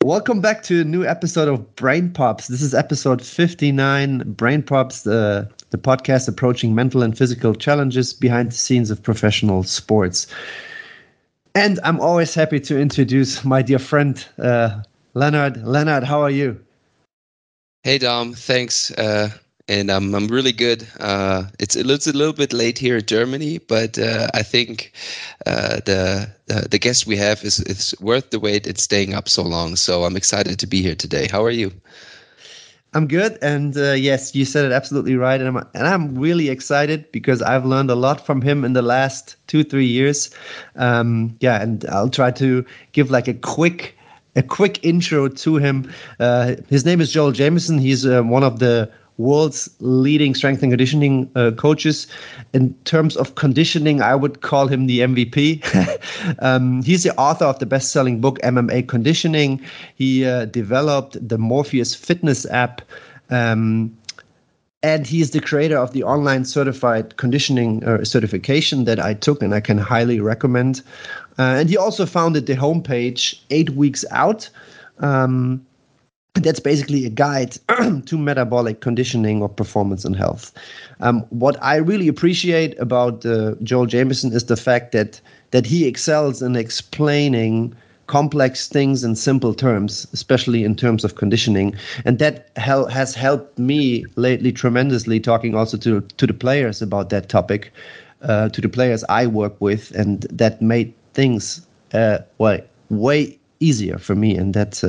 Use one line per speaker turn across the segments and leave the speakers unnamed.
Welcome back to a new episode of Brain Pops. This is episode 59, Brain Pops, the podcast approaching mental and physical challenges behind the scenes of professional sports. And I'm always happy to introduce my dear friend, Leonard. Leonard, how are you?
Hey, Dom. Thanks. And I'm really good. It's a little bit late here in Germany, but I think the guest we have is worth the wait. It's staying up so long, so I'm excited to be here today. How are you?
I'm good, and yes, you said it absolutely right. And I'm really excited because I've learned a lot from him in the last 2-3 years. And I'll try to give like a quick intro to him. His name is Joel Jamieson. He's one of the world's leading strength and conditioning coaches. In terms of conditioning, I would call him the MVP. He's the author of the best-selling book, MMA Conditioning. He developed the Morpheus Fitness app. And he's the creator of the online certified conditioning certification that I took and I can highly recommend. And he also founded the homepage 8 Weeks Out. That's basically a guide to metabolic conditioning or performance and health. What I really appreciate about Joel Jamieson is the fact that he excels in explaining complex things in simple terms, especially in terms of conditioning. And that has helped me lately tremendously, talking also to the players about that topic, to the players I work with. And that made things way easier for me. And that's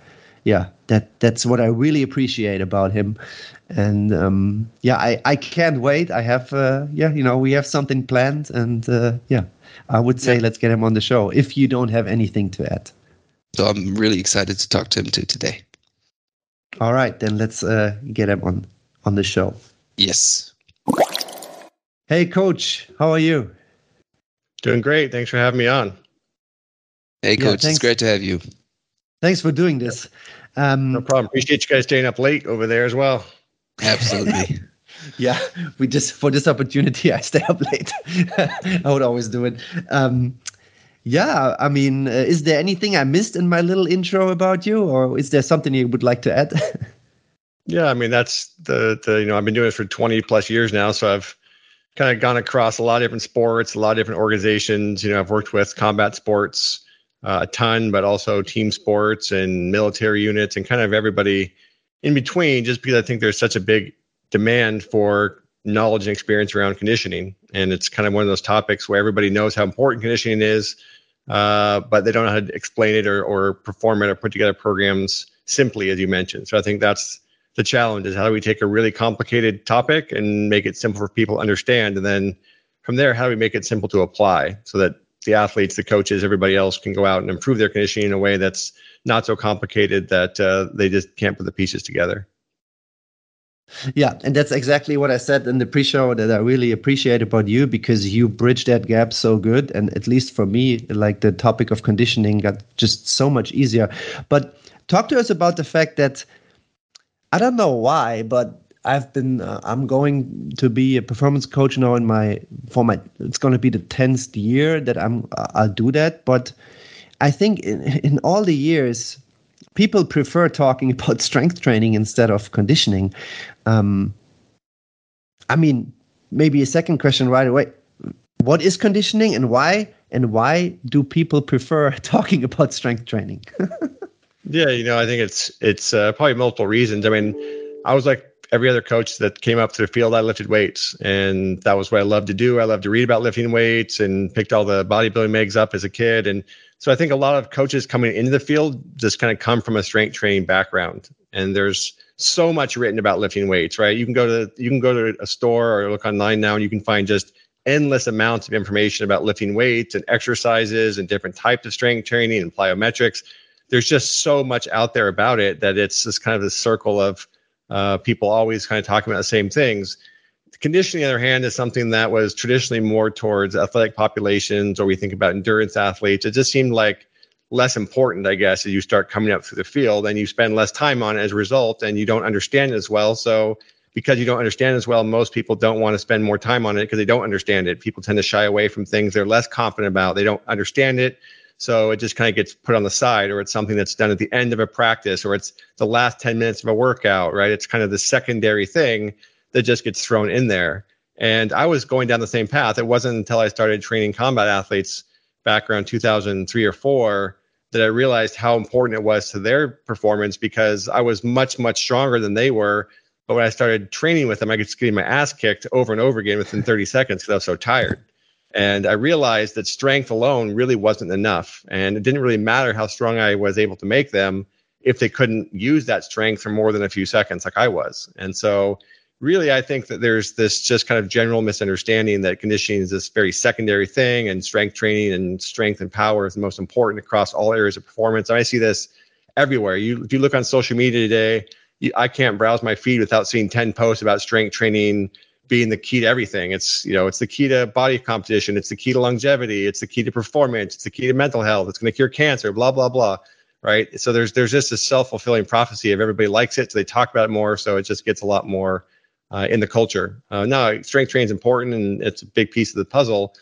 what I really appreciate about him. And I can't wait. I have we have something planned, and I would say let's get him on the show if you don't have anything to add.
So I'm really excited to talk to him today.
All right, then let's get him on the show.
Yes.
Hey, Coach, how are you?
Doing great. Thanks for having me on.
Hey, Coach, it's great to have you.
Thanks for doing this.
No problem. Appreciate you guys staying up late over there as well.
Absolutely.
Yeah, for this opportunity, I stay up late. I would always do it. Is there anything I missed in my little intro about you, or is there something you would like to add?
Yeah, I mean, that's the I've been doing this for 20 plus years now, so I've kind of gone across a lot of different sports, a lot of different organizations. I've worked with combat sports a ton, but also team sports and military units and kind of everybody in between, just because I think there's such a big demand for knowledge and experience around conditioning. And it's kind of one of those topics where everybody knows how important conditioning is, but they don't know how to explain it or perform it or put together programs simply, as you mentioned. So I think that's the challenge, is how do we take a really complicated topic and make it simple for people to understand? And then from there, how do we make it simple to apply so that the athletes, the coaches, everybody else can go out and improve their conditioning in a way that's not so complicated that they just can't put the pieces together.
Yeah, and that's exactly what I said in the pre-show that I really appreciate about you, because you bridge that gap so good. And at least for me, like the topic of conditioning got just so much easier. But talk to us about the fact that, I don't know why, but I'm going to be a performance coach now it's going to be the 10th year that I'll do that. But I think in all the years, people prefer talking about strength training instead of conditioning. Maybe a second question right away. What is conditioning and why? And why do people prefer talking about strength training?
Yeah, I think it's probably multiple reasons. I mean, I was like every other coach that came up to the field. I lifted weights, and that was what I loved to do. I loved to read about lifting weights and picked all the bodybuilding mags up as a kid. And so I think a lot of coaches coming into the field just kind of come from a strength training background. And there's so much written about lifting weights, right? You can go to a store or look online now, and you can find just endless amounts of information about lifting weights and exercises and different types of strength training and plyometrics. There's just so much out there about it that it's just kind of this circle of people always kind of talking about the same things. Conditioning, on the other hand, is something that was traditionally more towards athletic populations, or we think about endurance athletes. It just seemed like less important, I guess, as you start coming up through the field, and you spend less time on it as a result, and you don't understand it as well. So because you don't understand it as well, most people don't want to spend more time on it because they don't understand it. People tend to shy away from things they're less confident about. They don't understand it. So it just kind of gets put on the side, or it's something that's done at the end of a practice, or it's the last 10 minutes of a workout, right? It's kind of the secondary thing that just gets thrown in there. And I was going down the same path. It wasn't until I started training combat athletes back around 2003 or 4 that I realized how important it was to their performance, because I was much, much stronger than they were. But when I started training with them, I was getting my ass kicked over and over again within 30 seconds because I was so tired. And I realized that strength alone really wasn't enough. And it didn't really matter how strong I was able to make them if they couldn't use that strength for more than a few seconds like I was. And so really, I think that there's this just kind of general misunderstanding that conditioning is this very secondary thing, and strength training and strength and power is the most important across all areas of performance. And I see this everywhere. If you look on social media today, I can't browse my feed without seeing 10 posts about strength training being the key to everything. It's the key to body composition. It's the key to longevity. It's the key to performance. It's the key to mental health. It's going to cure cancer, blah, blah, blah. Right. So there's just a self-fulfilling prophecy of everybody likes it, so they talk about it more. So it just gets a lot more in the culture. No, strength training is important, and it's a big piece of the puzzle.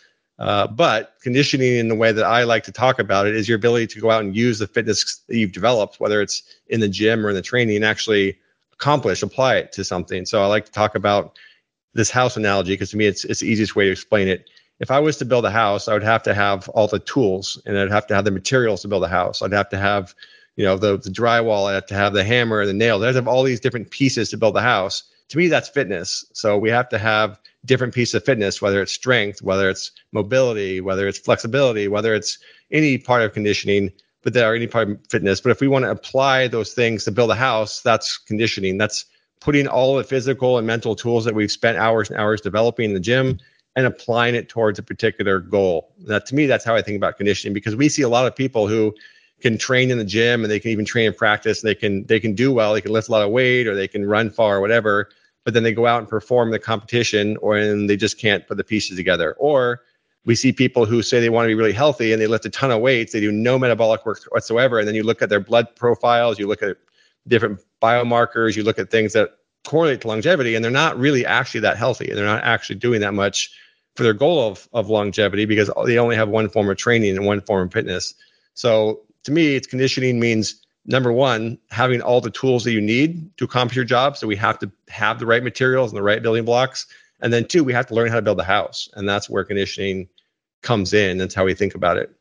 But conditioning, in the way that I like to talk about it, is your ability to go out and use the fitness that you've developed, whether it's in the gym or in the training, and actually apply it to something. So I like to talk about this house analogy, because to me, it's the easiest way to explain it. If I was to build a house, I would have to have all the tools, and I'd have to have the materials to build a house. I'd have to have, the drywall. I'd have to have the hammer, the nails. I'd have to have all these different pieces to build a house. To me, that's fitness. So we have to have different pieces of fitness, whether it's strength, whether it's mobility, whether it's flexibility, whether it's any part of conditioning, or any part of fitness. But if we want to apply those things to build a house, that's conditioning. That's putting all the physical and mental tools that we've spent hours and hours developing in the gym and applying it towards a particular goal. That, to me, that's how I think about conditioning, because we see a lot of people who can train in the gym, and they can even train in practice, and they can do well. They can lift a lot of weight, or they can run far, or whatever. But then they go out and perform the competition, and they just can't put the pieces together. Or we see people who say they want to be really healthy, and they lift a ton of weights. They do no metabolic work whatsoever. And then you look at their blood profiles, you look at different biomarkers, you look at things that correlate to longevity, and they're not really actually that healthy. They're not actually doing that much for their goal of longevity, because they only have one form of training and one form of fitness. So to me, it's conditioning means, number one, having all the tools that you need to accomplish your job. So we have to have the right materials and the right building blocks. And then two, we have to learn how to build a house. And that's where conditioning comes in. That's how we think about it.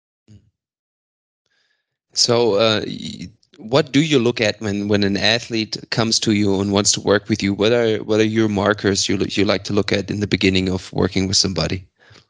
So what do you look at when an athlete comes to you and wants to work with you? What are your markers you like to look at in the beginning of working with somebody?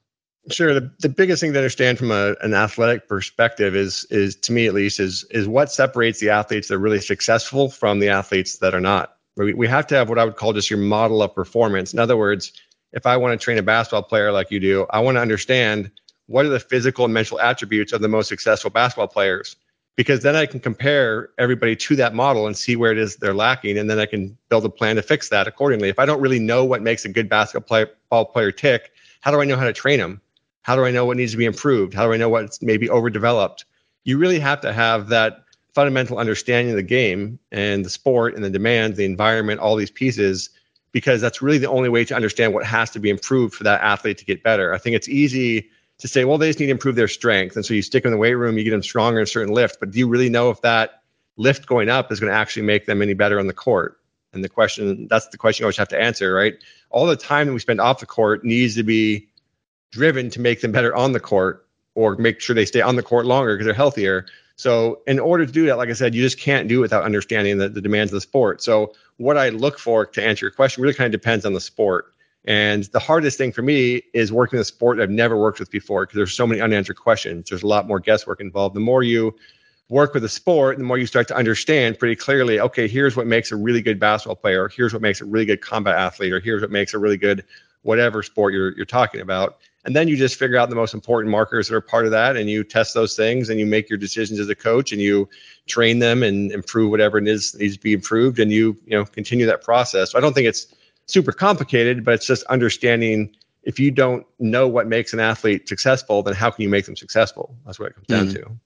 Sure. The biggest thing to understand from an athletic perspective is to me at least, is what separates the athletes that are really successful from the athletes that are not. We have to have what I would call just your model of performance. In other words, if I want to train a basketball player like you do, I want to understand what are the physical and mental attributes of the most successful basketball players, because then I can compare everybody to that model and see where it is they're lacking, and then I can build a plan to fix that accordingly. If I don't really know what makes a good basketball player tick, how do I know how to train them? How do I know what needs to be improved? How do I know what's maybe overdeveloped? You really have to have that fundamental understanding of the game and the sport and the demands, the environment, all these pieces, because that's really the only way to understand what has to be improved for that athlete to get better. I think it's easy to say, well, they just need to improve their strength. And so you stick them in the weight room, you get them stronger in a certain lift. But do you really know if that lift going up is going to actually make them any better on the court? And that's the question you always have to answer, right? All the time that we spend off the court needs to be driven to make them better on the court, or make sure they stay on the court longer because they're healthier. So in order to do that, like I said, you just can't do it without understanding the demands of the sport. So what I look for, to answer your question, really kind of depends on the sport. And the hardest thing for me is working with a sport I've never worked with before, because there's so many unanswered questions. There's a lot more guesswork involved. The more you work with a sport, the more you start to understand pretty clearly, okay, here's what makes a really good basketball player, or here's what makes a really good combat athlete, or here's what makes a really good whatever sport you're talking about. And then you just figure out the most important markers that are part of that, and you test those things, and you make your decisions as a coach, and you train them and improve whatever it is that needs to be improved, and you continue that process. So I don't think it's super complicated, but it's just understanding, if you don't know what makes an athlete successful, then how can you make them successful? That's what it comes down to.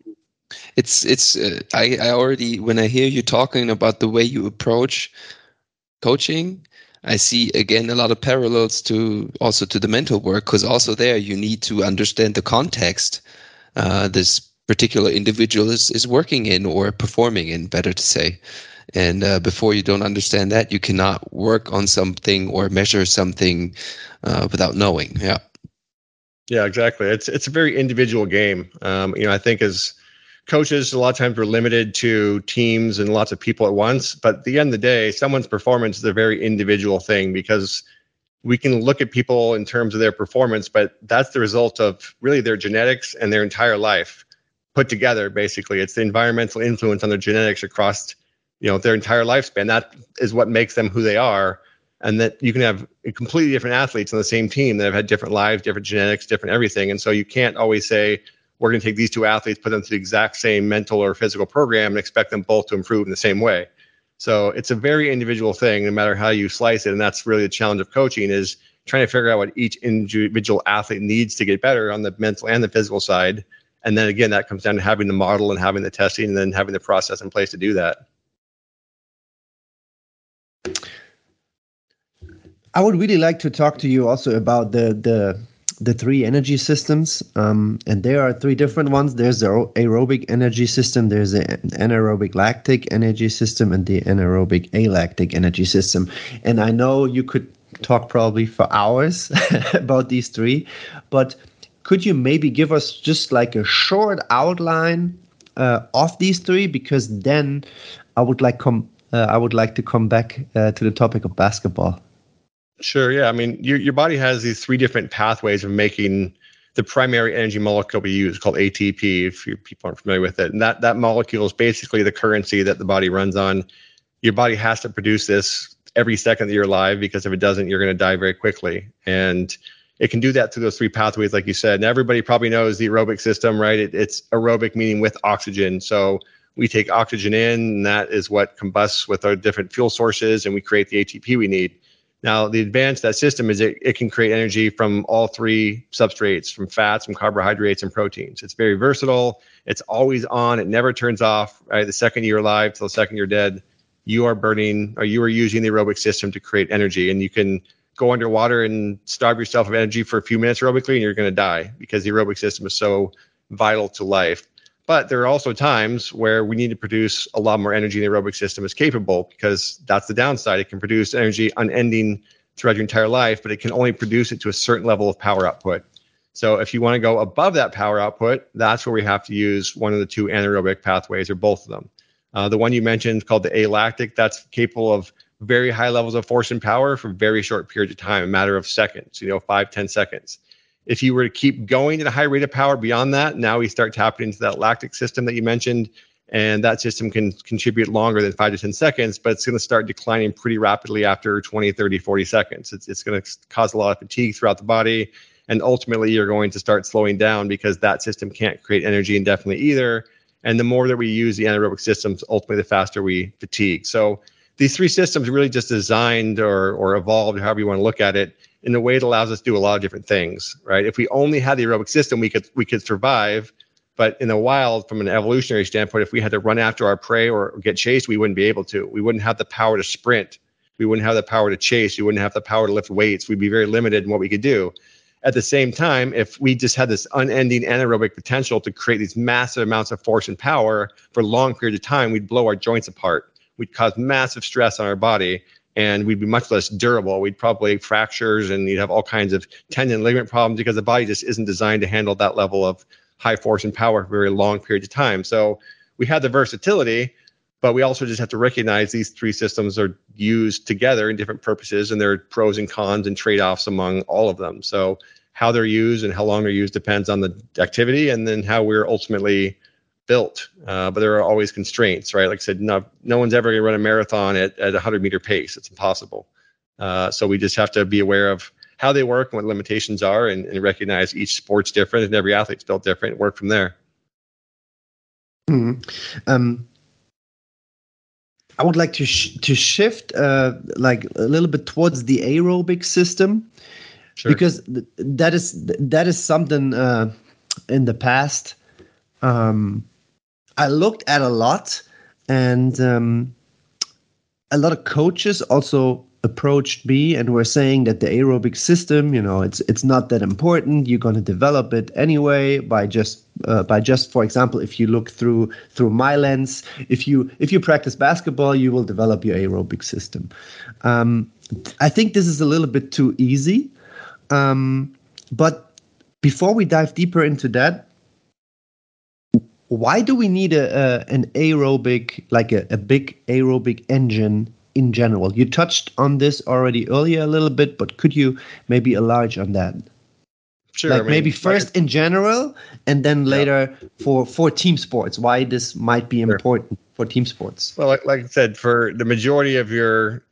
I already, when I hear you talking about the way you approach coaching, I see again a lot of parallels to the mental work, because also there you need to understand the context this particular individual is working in or performing in, better to say. And before you don't understand that, you cannot work on something or measure something without knowing. Yeah.
Yeah, exactly. It's a very individual game. I think as coaches, a lot of times we're limited to teams and lots of people at once. But at the end of the day, someone's performance is a very individual thing, because we can look at people in terms of their performance, but that's the result of really their genetics and their entire life put together. Basically, it's the environmental influence on their genetics across, their entire lifespan. That is what makes them who they are. And that you can have completely different athletes on the same team that have had different lives, different genetics, different everything. And so you can't always say, we're going to take these two athletes, put them through the exact same mental or physical program and expect them both to improve in the same way. So it's a very individual thing, no matter how you slice it. And that's really the challenge of coaching, is trying to figure out what each individual athlete needs to get better on the mental and the physical side. And then again, that comes down to having the model and having the testing and then having the process in place to do that.
I would really like to talk to you also about the three energy systems, and there are three different ones. There's the aerobic energy system, there's the anaerobic lactic energy system, and the anaerobic alactic energy system. And I know you could talk probably for hours about these three, but could you maybe give us just like a short outline of these three? Because then I would like to come back to the topic of basketball.
Sure. Yeah. I mean, your body has these three different pathways of making the primary energy molecule we use, called ATP, if people aren't familiar with it. And that molecule is basically the currency that the body runs on. Your body has to produce this every second that you're alive, because if it doesn't, you're going to die very quickly. And it can do that through those three pathways, like you said. And everybody probably knows the aerobic system, right? It's aerobic, meaning with oxygen. So we take oxygen in, and that is what combusts with our different fuel sources, and we create the ATP we need. Now, the advantage of that system is it can create energy from all three substrates, from fats, from carbohydrates, and proteins. It's very versatile. It's always on. It never turns off. Right? The second you're alive till the second you're dead, you are burning, or you are using the aerobic system to create energy. And you can go underwater and starve yourself of energy for a few minutes aerobically, and you're going to die, because the aerobic system is so vital to life. But there are also times where we need to produce a lot more energy than the aerobic system is capable, because that's the downside. It can produce energy unending throughout your entire life, but it can only produce it to a certain level of power output. So if you want to go above that power output, that's where we have to use one of the two anaerobic pathways, or both of them. The one you mentioned, called the alactic, that's capable of very high levels of force and power for very short periods of time, a matter of seconds, 5-10 seconds. If you were to keep going at a high rate of power beyond that, now we start tapping into that lactic system that you mentioned, and that system can contribute longer than 5 to 10 seconds, but it's going to start declining pretty rapidly after 20, 30, 40 seconds. It's going to cause a lot of fatigue throughout the body, and ultimately you're going to start slowing down, because that system can't create energy indefinitely either. And the more that we use the anaerobic systems, ultimately the faster we fatigue. So these three systems are really just designed or evolved, however you want to look at it, in a way that allows us to do a lot of different things, right? If we only had the aerobic system, we could survive. But in the wild, from an evolutionary standpoint, if we had to run after our prey or get chased, we wouldn't be able to. We wouldn't have the power to sprint. We wouldn't have the power to chase. We wouldn't have the power to lift weights. We'd be very limited in what we could do. At the same time, if we just had this unending anaerobic potential to create these massive amounts of force and power for long periods of time, we'd blow our joints apart. We'd cause massive stress on our body, and we'd be much less durable. We'd probably have fractures, and you'd have all kinds of tendon and ligament problems, because the body just isn't designed to handle that level of high force and power for very long periods of time. So we have the versatility, but we also just have to recognize these three systems are used together in different purposes, and there are pros and cons and trade-offs among all of them. So how they're used and how long they're used depends on the activity, and then how we're ultimately built. But there are always constraints, right? Like I said, no one's ever going to run a marathon at 100-meter pace. It's impossible. So we just have to be aware of how they work and what limitations are, and recognize each sport's different and every athlete's built different, and work from there.
I would like to shift like a little bit towards the aerobic system,
Sure.
Because that is something in the past I looked at a lot, and a lot of coaches also approached me and were saying that the aerobic system, it's not that important. You're going to develop it anyway by just for example, if you look through my lens, if you practice basketball, you will develop your aerobic system. I think this is a little bit too easy. But before we dive deeper into that, why do we need an aerobic, like a big aerobic engine in general? You touched on this already earlier a little bit, but could you maybe enlarge on that?
Sure.
Like maybe first in general, and then later for team sports, why this might be important for team sports.
Well, like I said, for the majority of your,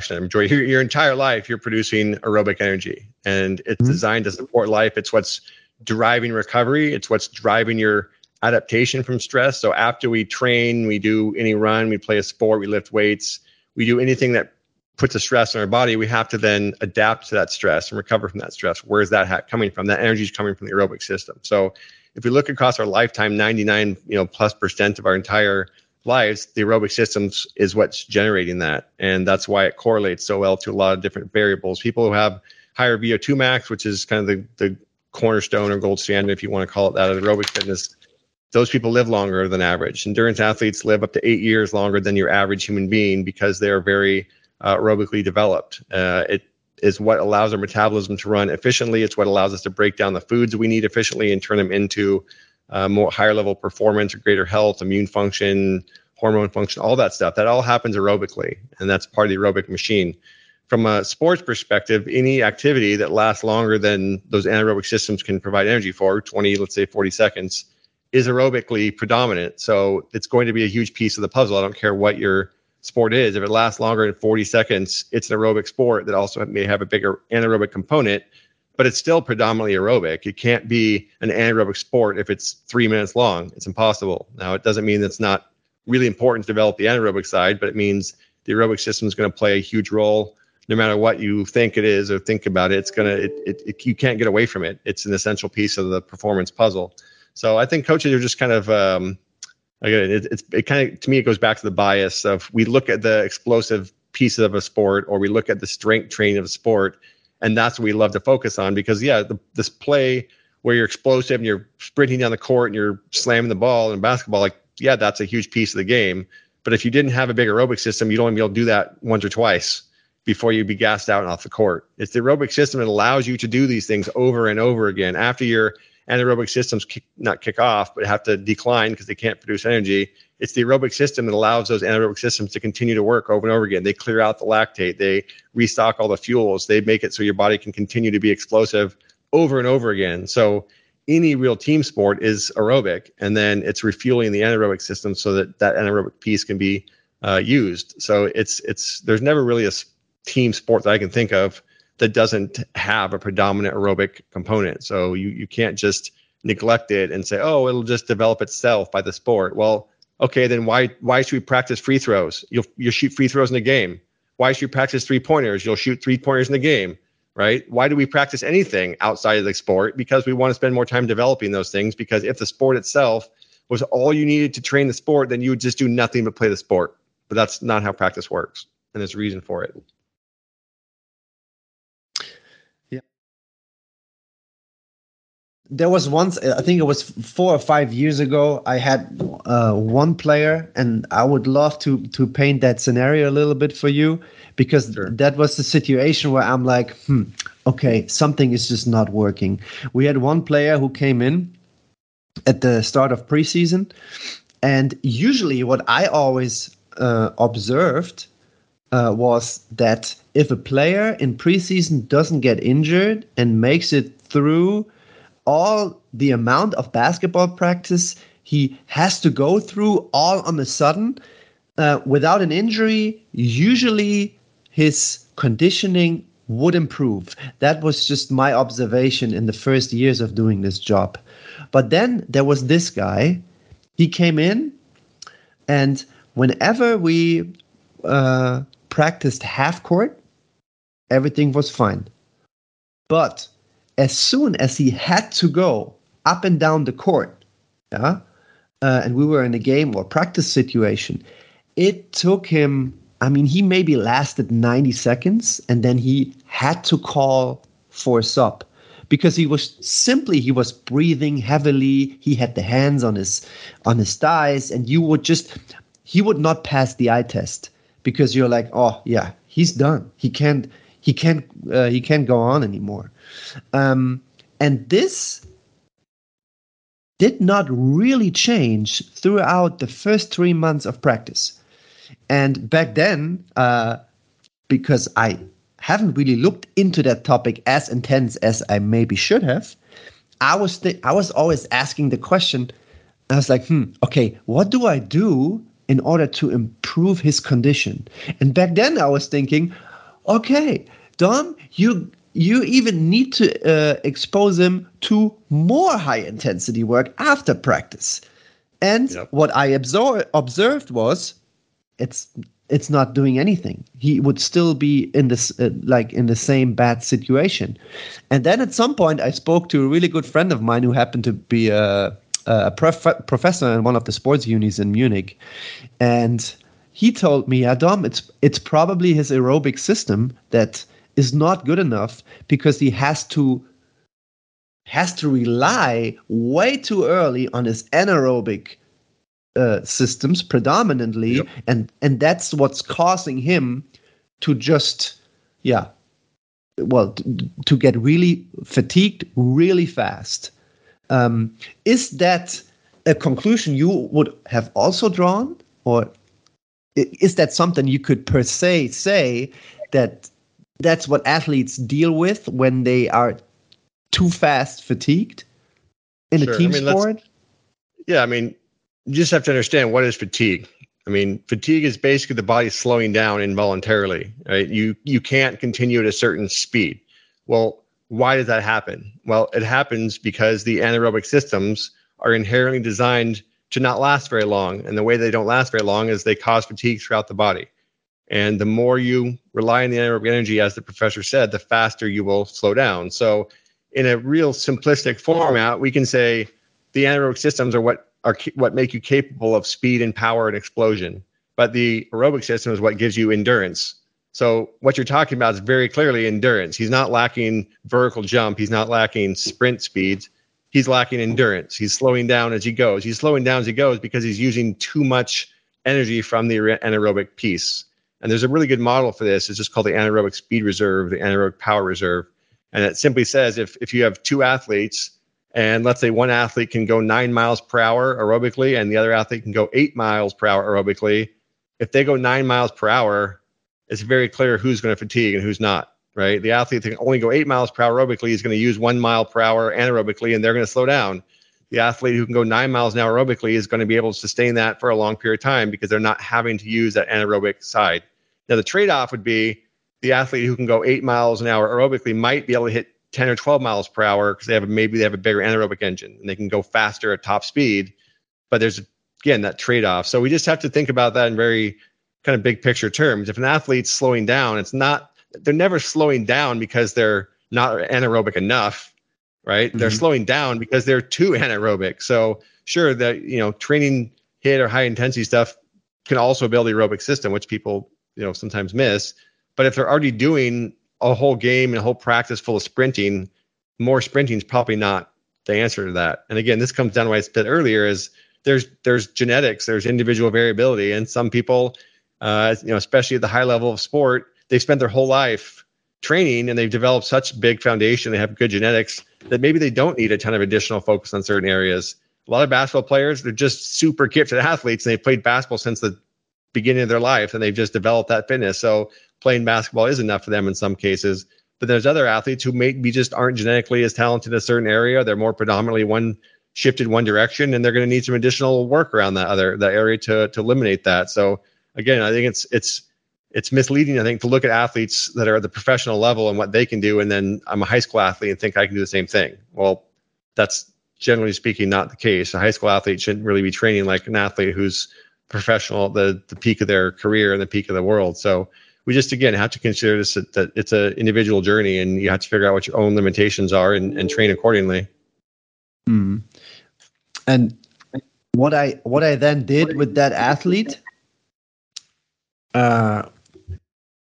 your entire life, you're producing aerobic energy, and it's designed to support life. It's what's driving recovery. It's what's driving your adaptation from stress. So after we train, we do any run, we play a sport, we lift weights, we do anything that puts a stress on our body, we have to then adapt to that stress and recover from that stress. Where is that coming from? That energy is coming from the aerobic system. So if we look across our lifetime, 99 plus % of our entire lives, the aerobic systems is what's generating that. And that's why it correlates so well to a lot of different variables. People who have higher VO2 max, which is kind of the cornerstone or gold standard, if you want to call it that, of aerobic fitness, those people live longer than average. Endurance athletes live up to 8 years longer than your average human being because they are very aerobically developed. It is what allows our metabolism to run efficiently. It's what allows us to break down the foods we need efficiently and turn them into more higher level performance or greater health, immune function, hormone function, all that stuff. That all happens aerobically, and that's part of the aerobic machine. From a sports perspective, any activity that lasts longer than those anaerobic systems can provide energy for, 20, let's say 40 seconds, is aerobically predominant. So it's going to be a huge piece of the puzzle. I don't care what your sport is. If it lasts longer than 40 seconds, it's an aerobic sport that also may have a bigger anaerobic component, but it's still predominantly aerobic. It can't be an anaerobic sport if it's 3 minutes long. It's impossible. Now, it doesn't mean it's not really important to develop the anaerobic side, but it means the aerobic system is going to play a huge role. No matter what you think it is or think about it, you can't get away from it. It's an essential piece of the performance puzzle. So I think coaches are just kind of, to me, it goes back to the bias of, we look at the explosive pieces of a sport, or we look at the strength training of a sport, and that's what we love to focus on. Because this play where you're explosive and you're sprinting down the court and you're slamming the ball in basketball, that's a huge piece of the game. But if you didn't have a big aerobic system, you'd only be able to do that once or twice before you'd be gassed out and off the court. It's the aerobic system that allows you to do these things over and over again. After your anaerobic systems not kick off, but have to decline because they can't produce energy, it's the aerobic system that allows those anaerobic systems to continue to work over and over again. They clear out the lactate, they restock all the fuels, they make it so your body can continue to be explosive over and over again. So any real team sport is aerobic, and then it's refueling the anaerobic system so that anaerobic piece can be used. So there's never really a team sport that I can think of that doesn't have a predominant aerobic component. So you can't just neglect it and say, oh, it'll just develop itself by the sport. Well, okay, then why should we practice free throws? You'll shoot free throws in a game. Why should you practice 3-pointers? You'll shoot 3-pointers in the game, right? Why do we practice anything outside of the sport? Because we want to spend more time developing those things. Because if the sport itself was all you needed to train the sport, then you would just do nothing but play the sport. But that's not how practice works, and there's a reason for it.
There was once, I think it was 4 or 5 years ago, I had one player, and I would love to paint that scenario a little bit for you, because that was the situation where I'm like, okay, something is just not working. We had one player who came in at the start of preseason, and usually what I always observed was that if a player in preseason doesn't get injured and makes it through all the amount of basketball practice he has to go through all on a sudden, without an injury, usually his conditioning would improve. That was just my observation in the first years of doing this job. But then there was this guy. He came in, and whenever we practiced half court, everything was fine. But as soon as he had to go up and down the court, and we were in a game or practice situation, it took him, I mean, he maybe lasted 90 seconds and then he had to call for a sub because he was breathing heavily. He had the hands on his thighs, and he would not pass the eye test because you're like, oh yeah, he's done. He can't go on anymore. And this did not really change throughout the first 3 months of practice. And back then, because I haven't really looked into that topic as intense as I maybe should have, I was always asking the question. I was like, okay, what do I do in order to improve his condition? And back then I was thinking, okay, Dom, you even need to expose him to more high intensity work after practice. And what I observed was it's not doing anything. He would still be in this in the same bad situation. And then at some point I spoke to a really good friend of mine who happened to be a professor in one of the sports unis in Munich, and he told me, Dom, it's probably his aerobic system that is not good enough because he has to rely way too early on his anaerobic systems predominantly, and that's what's causing him to just to get really fatigued really fast. Is that a conclusion you would have also drawn, or is that something you could per se say that that's what athletes deal with when they are too fast fatigued in a team sport?
Yeah, I mean, you just have to understand, what is fatigue. I mean, fatigue is basically the body slowing down involuntarily, right? You can't continue at a certain speed. Well, why does that happen? Well, it happens because the anaerobic systems are inherently designed to not last very long. And the way they don't last very long is they cause fatigue throughout the body. And the more you rely on the anaerobic energy, as the professor said, the faster you will slow down. So in a real simplistic format, we can say the anaerobic systems are what make you capable of speed and power and explosion. But the aerobic system is what gives you endurance. So what you're talking about is very clearly endurance. He's not lacking vertical jump. He's not lacking sprint speeds. He's lacking endurance. He's slowing down as he goes. He's slowing down as he goes because he's using too much energy from the anaerobic piece. And there's a really good model for this. It's just called the anaerobic speed reserve, the anaerobic power reserve. And it simply says if you have two athletes, and let's say one athlete can go 9 miles per hour aerobically and the other athlete can go 8 miles per hour aerobically, if they go 9 miles per hour, it's very clear who's going to fatigue and who's not, right? The athlete that can only go 8 miles per hour aerobically is going to use 1 mile per hour anaerobically, and they're going to slow down. The athlete who can go 9 miles an hour aerobically is going to be able to sustain that for a long period of time because they're not having to use that anaerobic side. Now, the trade-off would be the athlete who can go 8 miles an hour aerobically might be able to hit 10 or 12 miles per hour because they have a bigger anaerobic engine and they can go faster at top speed. But there's, again, that trade-off. So we just have to think about that in very kind of big picture terms. If an athlete's slowing down, they're never slowing down because they're not anaerobic enough, right? Mm-hmm. They're slowing down because they're too anaerobic. So sure, that, training HIIT or high intensity stuff can also build the aerobic system, which people, sometimes miss. But if they're already doing a whole game and a whole practice full of sprinting, more sprinting is probably not the answer to that. And again, this comes down to what I said earlier is there's genetics, there's individual variability. And some people, especially at the high level of sport, they've spent their whole life training and they've developed such big foundation, they have good genetics that maybe they don't need a ton of additional focus on certain areas. A lot of basketball players, they're just super gifted athletes and they've played basketball since the beginning of their life and they've just developed that fitness. So playing basketball is enough for them in some cases. But there's other athletes who maybe just aren't genetically as talented in a certain area. They're more predominantly shifted one direction, and they're going to need some additional work around that area to eliminate that. So again, I think it's misleading, I think, to look at athletes that are at the professional level and what they can do, and then I'm a high school athlete and think I can do the same thing. Well, that's generally speaking not the case. A high school athlete shouldn't really be training like an athlete who's professional at the peak of their career and the peak of the world. So we just, again, have to consider this, that it's an individual journey and you have to figure out what your own limitations are and train accordingly.
Mm. And what I then did with that athlete,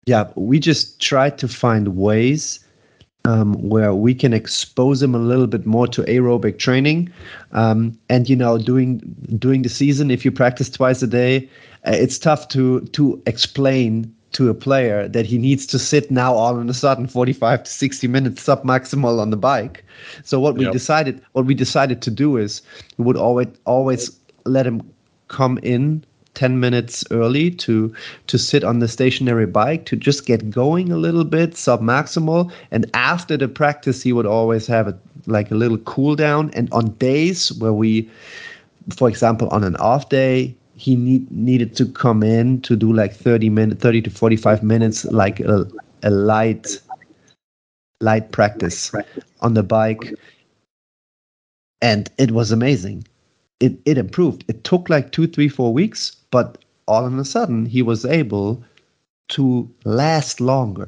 Yeah, we just try to find ways where we can expose him a little bit more to aerobic training. And during the season, if you practice twice a day, it's tough to explain to a player that he needs to sit now all of a sudden 45 to 60 minutes sub-maximal on the bike. So what we decided to do is we would always let him come in 10 minutes early to sit on the stationary bike to just get going a little bit sub-maximal. And after the practice, he would always have a little cool down. And on days where for example, on an off day, he needed to come in to do 30 to 45 minutes, like a light practice on the bike. And it was amazing. It improved. It took 2, 3, 4 weeks, but all of a sudden he was able to last longer.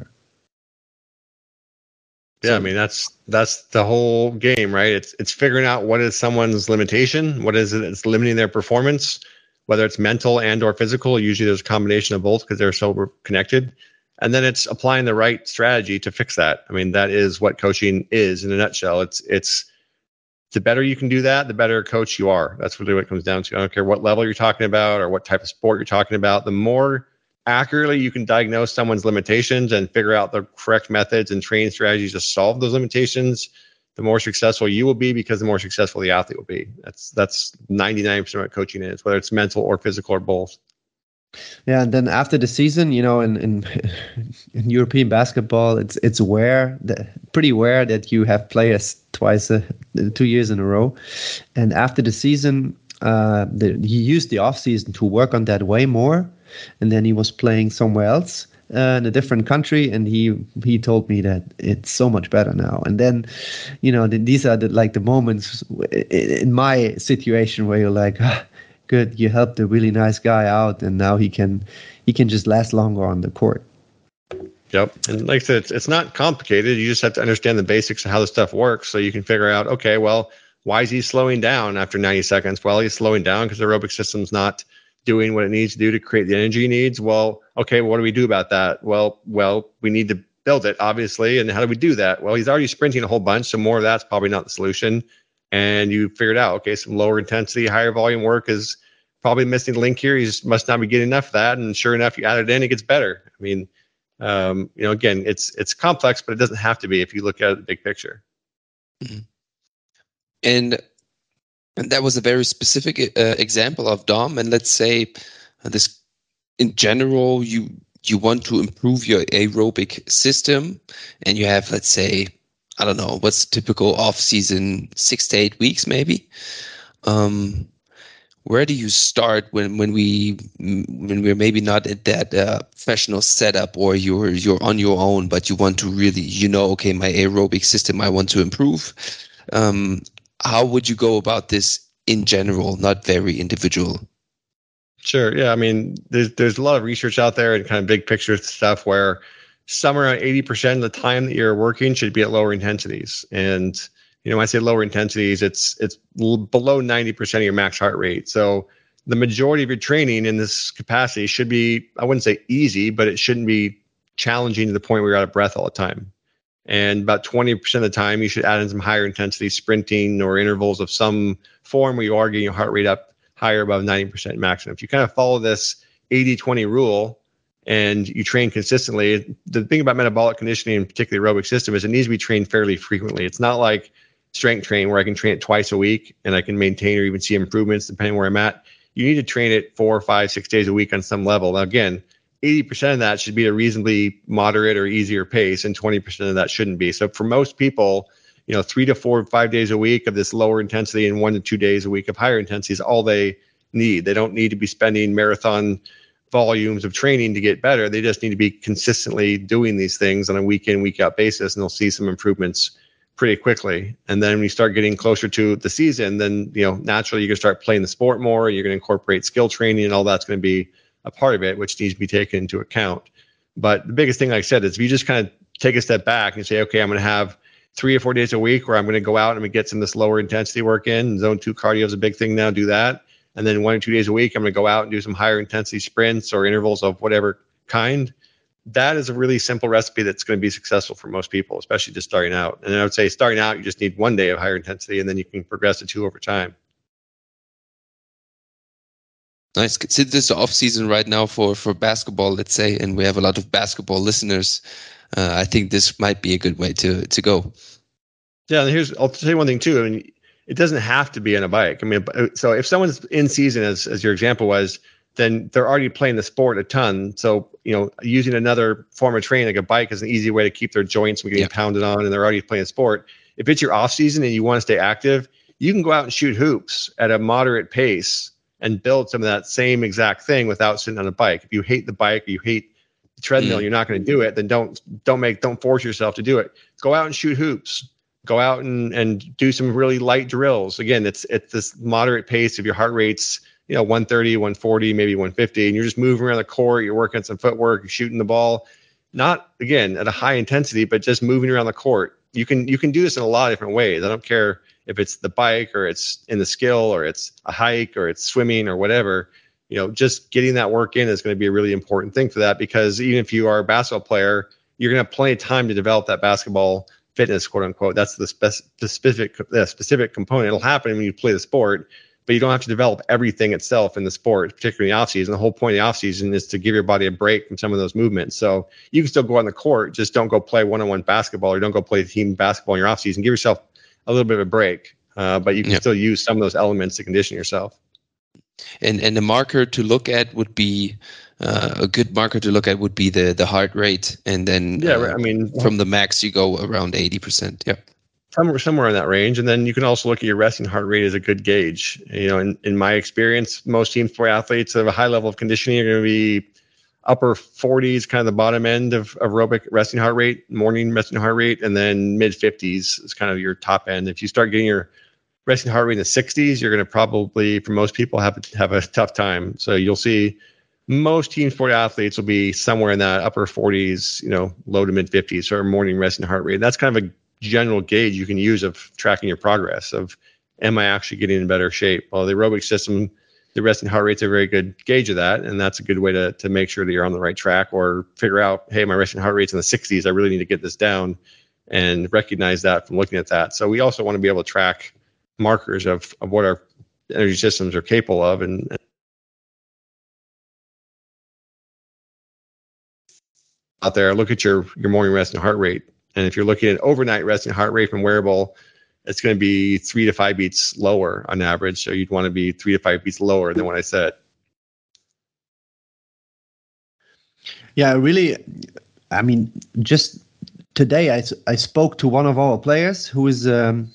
Yeah, I mean that's the whole game, right? It's figuring out what is someone's limitation, what is it that's limiting their performance, whether it's mental and or physical. Usually there's a combination of both because they're so connected. And then it's applying the right strategy to fix that. I mean, that is what coaching is in a nutshell. It's the better you can do that, the better coach you are. That's really what it comes down to. I don't care what level you're talking about or what type of sport you're talking about. The more accurately you can diagnose someone's limitations and figure out the correct methods and training strategies to solve those limitations, the more successful you will be, because the more successful the athlete will be. That's 99% of what coaching is, whether it's mental or physical or both.
Yeah, and then after the season, in European basketball, it's pretty rare that you have players 2 years in a row. And after the season, he used the off season to work on that way more, and then he was playing somewhere else in a different country, and he told me that it's so much better now. And then, these are the moments in my situation where you're like, good, you helped a really nice guy out, and now he can just last longer on the court.
Yep. And like I said, it's not complicated. You just have to understand the basics of how the stuff works so you can figure out, okay, well, why is he slowing down after 90 seconds? Well, he's slowing down because the aerobic system's not doing what it needs to do to create the energy he needs. Well, okay, what do we do about that? Well, we need to build it, obviously. And how do we do that? Well, he's already sprinting a whole bunch, so more of that's probably not the solution. And you figured out, okay, some lower intensity, higher volume work is probably missing the link here. He just must not be getting enough of that. And sure enough, you add it in, it gets better. I mean, again, it's complex, but it doesn't have to be if you look at the big picture.
Mm-hmm. And that was a very specific example of Dom. And let's say this in general, you want to improve your aerobic system, and you have, let's say, I don't know, what's typical off season, 6 to 8 weeks, maybe. Where do you start when we're maybe not at that professional setup, or you're on your own, but you want to really, okay, my aerobic system I want to improve. How would you go about this in general, not very individual?
Sure. Yeah. I mean, there's a lot of research out there and kind of big picture stuff where somewhere around 80% of the time that you're working should be at lower intensities. And, when I say lower intensities, it's below 90% of your max heart rate. So the majority of your training in this capacity should be, I wouldn't say easy, but it shouldn't be challenging to the point where you're out of breath all the time. And about 20% of the time, you should add in some higher intensity sprinting or intervals of some form where you are getting your heart rate up higher above 90% maximum. If you kind of follow this 80-20 rule and you train consistently, the thing about metabolic conditioning, and particularly aerobic system, is it needs to be trained fairly frequently. It's not like strength training where I can train it twice a week and I can maintain or even see improvements depending where I'm at. You need to train it 4, 5, 6 days a week on some level. Now, again, 80% of that should be a reasonably moderate or easier pace, and 20% of that shouldn't be. So for most people, 3 to 4, 5 days a week of this lower intensity and 1 to 2 days a week of higher intensity is all they need. They don't need to be spending marathon volumes of training to get better. They just need to be consistently doing these things on a week in, week out basis, and they'll see some improvements pretty quickly. And then when you start getting closer to the season, then, naturally you're going to start playing the sport more. You're going to incorporate skill training, and all that's going to be a part of it, which needs to be taken into account. But the biggest thing, like I said, is if you just kind of take a step back and say, okay, I'm going to have 3 or 4 days a week where I'm going to go out and I'm going to get some of this lower intensity work in. Zone 2 cardio is a big thing now, do that. And then 1 or 2 days a week, I'm going to go out and do some higher intensity sprints or intervals of whatever kind. that is a really simple recipe that's going to be successful for most people, especially just starting out. And I would say starting out, you just need 1 day of higher intensity, and then you can progress to 2 over time.
Nice. Since it's the off season right now for basketball, let's say, and we have a lot of basketball listeners, I think this might be a good way to go.
Yeah, and I'll tell you one thing too. I mean, it doesn't have to be on a bike. I mean, so if someone's in season, as your example was, then they're already playing the sport a ton. So, using another form of training like a bike is an easy way to keep their joints from getting pounded on, and they're already playing sport. If it's your off season and you want to stay active, you can go out and shoot hoops at a moderate pace and build some of that same exact thing without sitting on a bike. If you hate the bike, or you hate the treadmill, you're not going to do it, then don't force yourself to do it. Go out and shoot hoops. Go out and do some really light drills. Again, it's this moderate pace. If your heart rate's 130, 140, maybe 150, and you're just moving around the court, you're working on some footwork, you're shooting the ball, not again at a high intensity, but just moving around the court. You can do this in a lot of different ways. I don't care if it's the bike or it's in the skill or it's a hike or it's swimming or whatever. Just getting that work in is going to be a really important thing for that, because even if you are a basketball player, you're going to have plenty of time to develop that basketball fitness, quote unquote. That's the specific component. It'll happen when you play the sport, but you don't have to develop everything itself in the sport, particularly in the off season. The whole point of the off season is to give your body a break from some of those movements. So you can still go on the court, just don't go play one-on-one basketball, or don't go play team basketball in your off season. Give yourself a little bit of a break, but you can still use some of those elements to condition yourself.
And the marker to look at would be a good marker to look at would be the heart rate, and then from the max you go around 80%. Yeah.
Somewhere in that range. And then you can also look at your resting heart rate as a good gauge. In my experience, most team sport athletes that have a high level of conditioning are going to be upper 40s, kind of the bottom end of aerobic resting heart rate, morning resting heart rate, and then mid 50s is kind of your top end. If you start getting your resting heart rate in the 60s, you're going to probably, for most people, have a tough time. So you'll see most team sport athletes will be somewhere in that upper 40s, low to mid 50s for morning resting heart rate. That's kind of a general gauge you can use of tracking your progress of, am I actually getting in better shape? Well, the aerobic system, the resting heart rate's a very good gauge of that. And that's a good way to make sure that you're on the right track, or figure out, hey, my resting heart rate's in the 60s. I really need to get this down, and recognize that from looking at that. So we also want to be able to track markers of what our energy systems are capable of. And out there, look at your morning resting heart rate. And if you're looking at overnight resting heart rate from wearable, it's going to be 3 to 5 beats lower on average. So you'd want to be 3 to 5 beats lower than what I said.
Yeah, really. I mean, just today I spoke to one of our players who's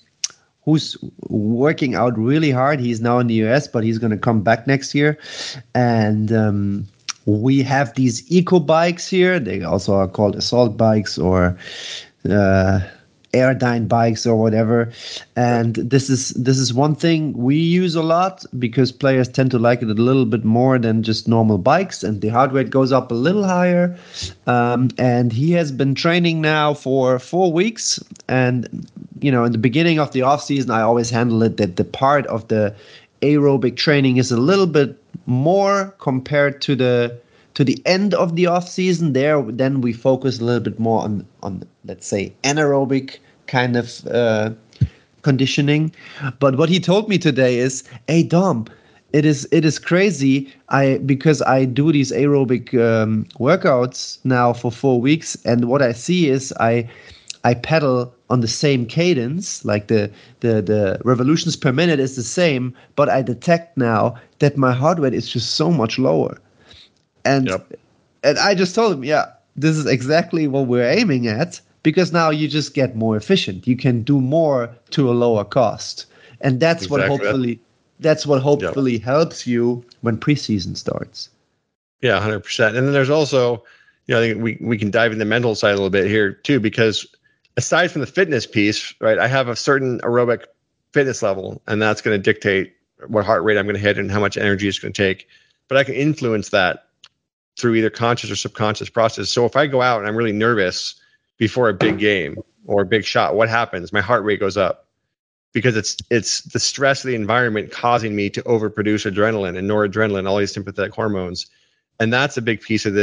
working out really hard. He's now in the US, but he's going to come back next year. And we have these eco bikes here. They also are called assault bikes, or Airdyne bikes, or whatever. And this is one thing we use a lot, because players tend to like it a little bit more than just normal bikes, and the heart rate goes up a little higher. And he has been training now for 4 weeks. And in the beginning of the off season, I always handle it that the part of the aerobic training is a little bit more compared to the end of the off season. Then we focus a little bit more on let's say anaerobic kind of conditioning. But what he told me today is, hey Dom, it is crazy. Because I do these aerobic workouts now for 4 weeks, and what I see is I pedal on the same cadence, like the revolutions per minute is the same, but I detect now that my heart rate is just so much lower. And I just told him, yeah, this is exactly what we're aiming at, because now you just get more efficient. You can do more to a lower cost, and that's what hopefully helps you when preseason starts.
Yeah, 100%. And then there's also, I think we can dive into the mental side a little bit here too, because aside from the fitness piece, right, I have a certain aerobic fitness level, and that's going to dictate what heart rate I'm going to hit and how much energy it's going to take. But I can influence that through either conscious or subconscious process. So if I go out and I'm really nervous before a big game or a big shot, what happens? My heart rate goes up, because it's the stress of the environment causing me to overproduce adrenaline and noradrenaline, all these sympathetic hormones. And that's a big piece of this.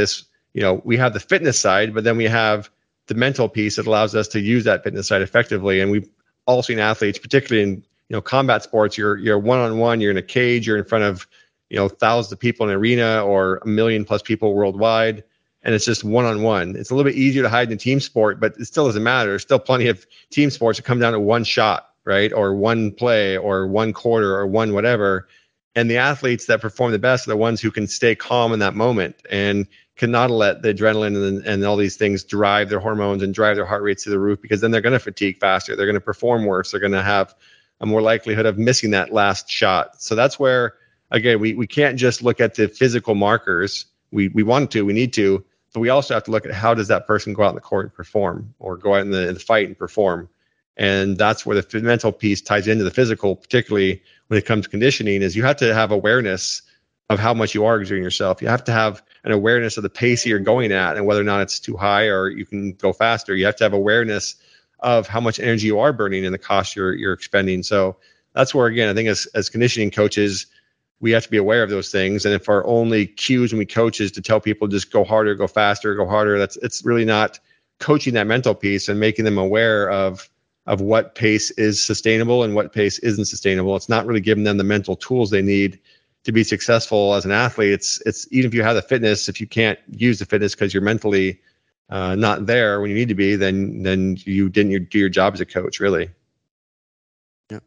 we have the fitness side, but then we have the mental piece that allows us to use that fitness side effectively. And we've all seen athletes, particularly in combat sports, you're one-on-one, you're in a cage, you're in front of thousands of people in an arena or 1 million plus people worldwide, and it's just one-on-one. It's a little bit easier to hide in team sport, but it still doesn't matter. There's still plenty of team sports that come down to one shot, right? Or one play or one quarter or one whatever. And the athletes that perform the best are the ones who can stay calm in that moment and cannot let the adrenaline and all these things drive their hormones and drive their heart rates to the roof, because then they're going to fatigue faster. They're going to perform worse. They're going to have a more likelihood of missing that last shot. So that's where, again, we can't just look at the physical markers. We want to, we need to, but we also have to look at how does that person go out in the court and perform, or go out in the fight and perform. And that's where the mental piece ties into the physical, particularly when it comes to conditioning, is you have to have awareness of how much you are exerting yourself. You have to have an awareness of the pace you're going at and whether or not it's too high or you can go faster. You have to have awareness of how much energy you are burning and the cost you're expending. So that's where, again, I think as conditioning coaches, we have to be aware of those things. And if our only cues when we coach is to tell people just go harder, go faster, go harder, it's really not coaching that mental piece and making them aware of what pace is sustainable and what pace isn't sustainable. It's not really giving them the mental tools they need to be successful as an athlete. It's even if you have the fitness, if you can't use the fitness because you're mentally not there when you need to be, then you didn't do your job as a coach, really.
Yeah.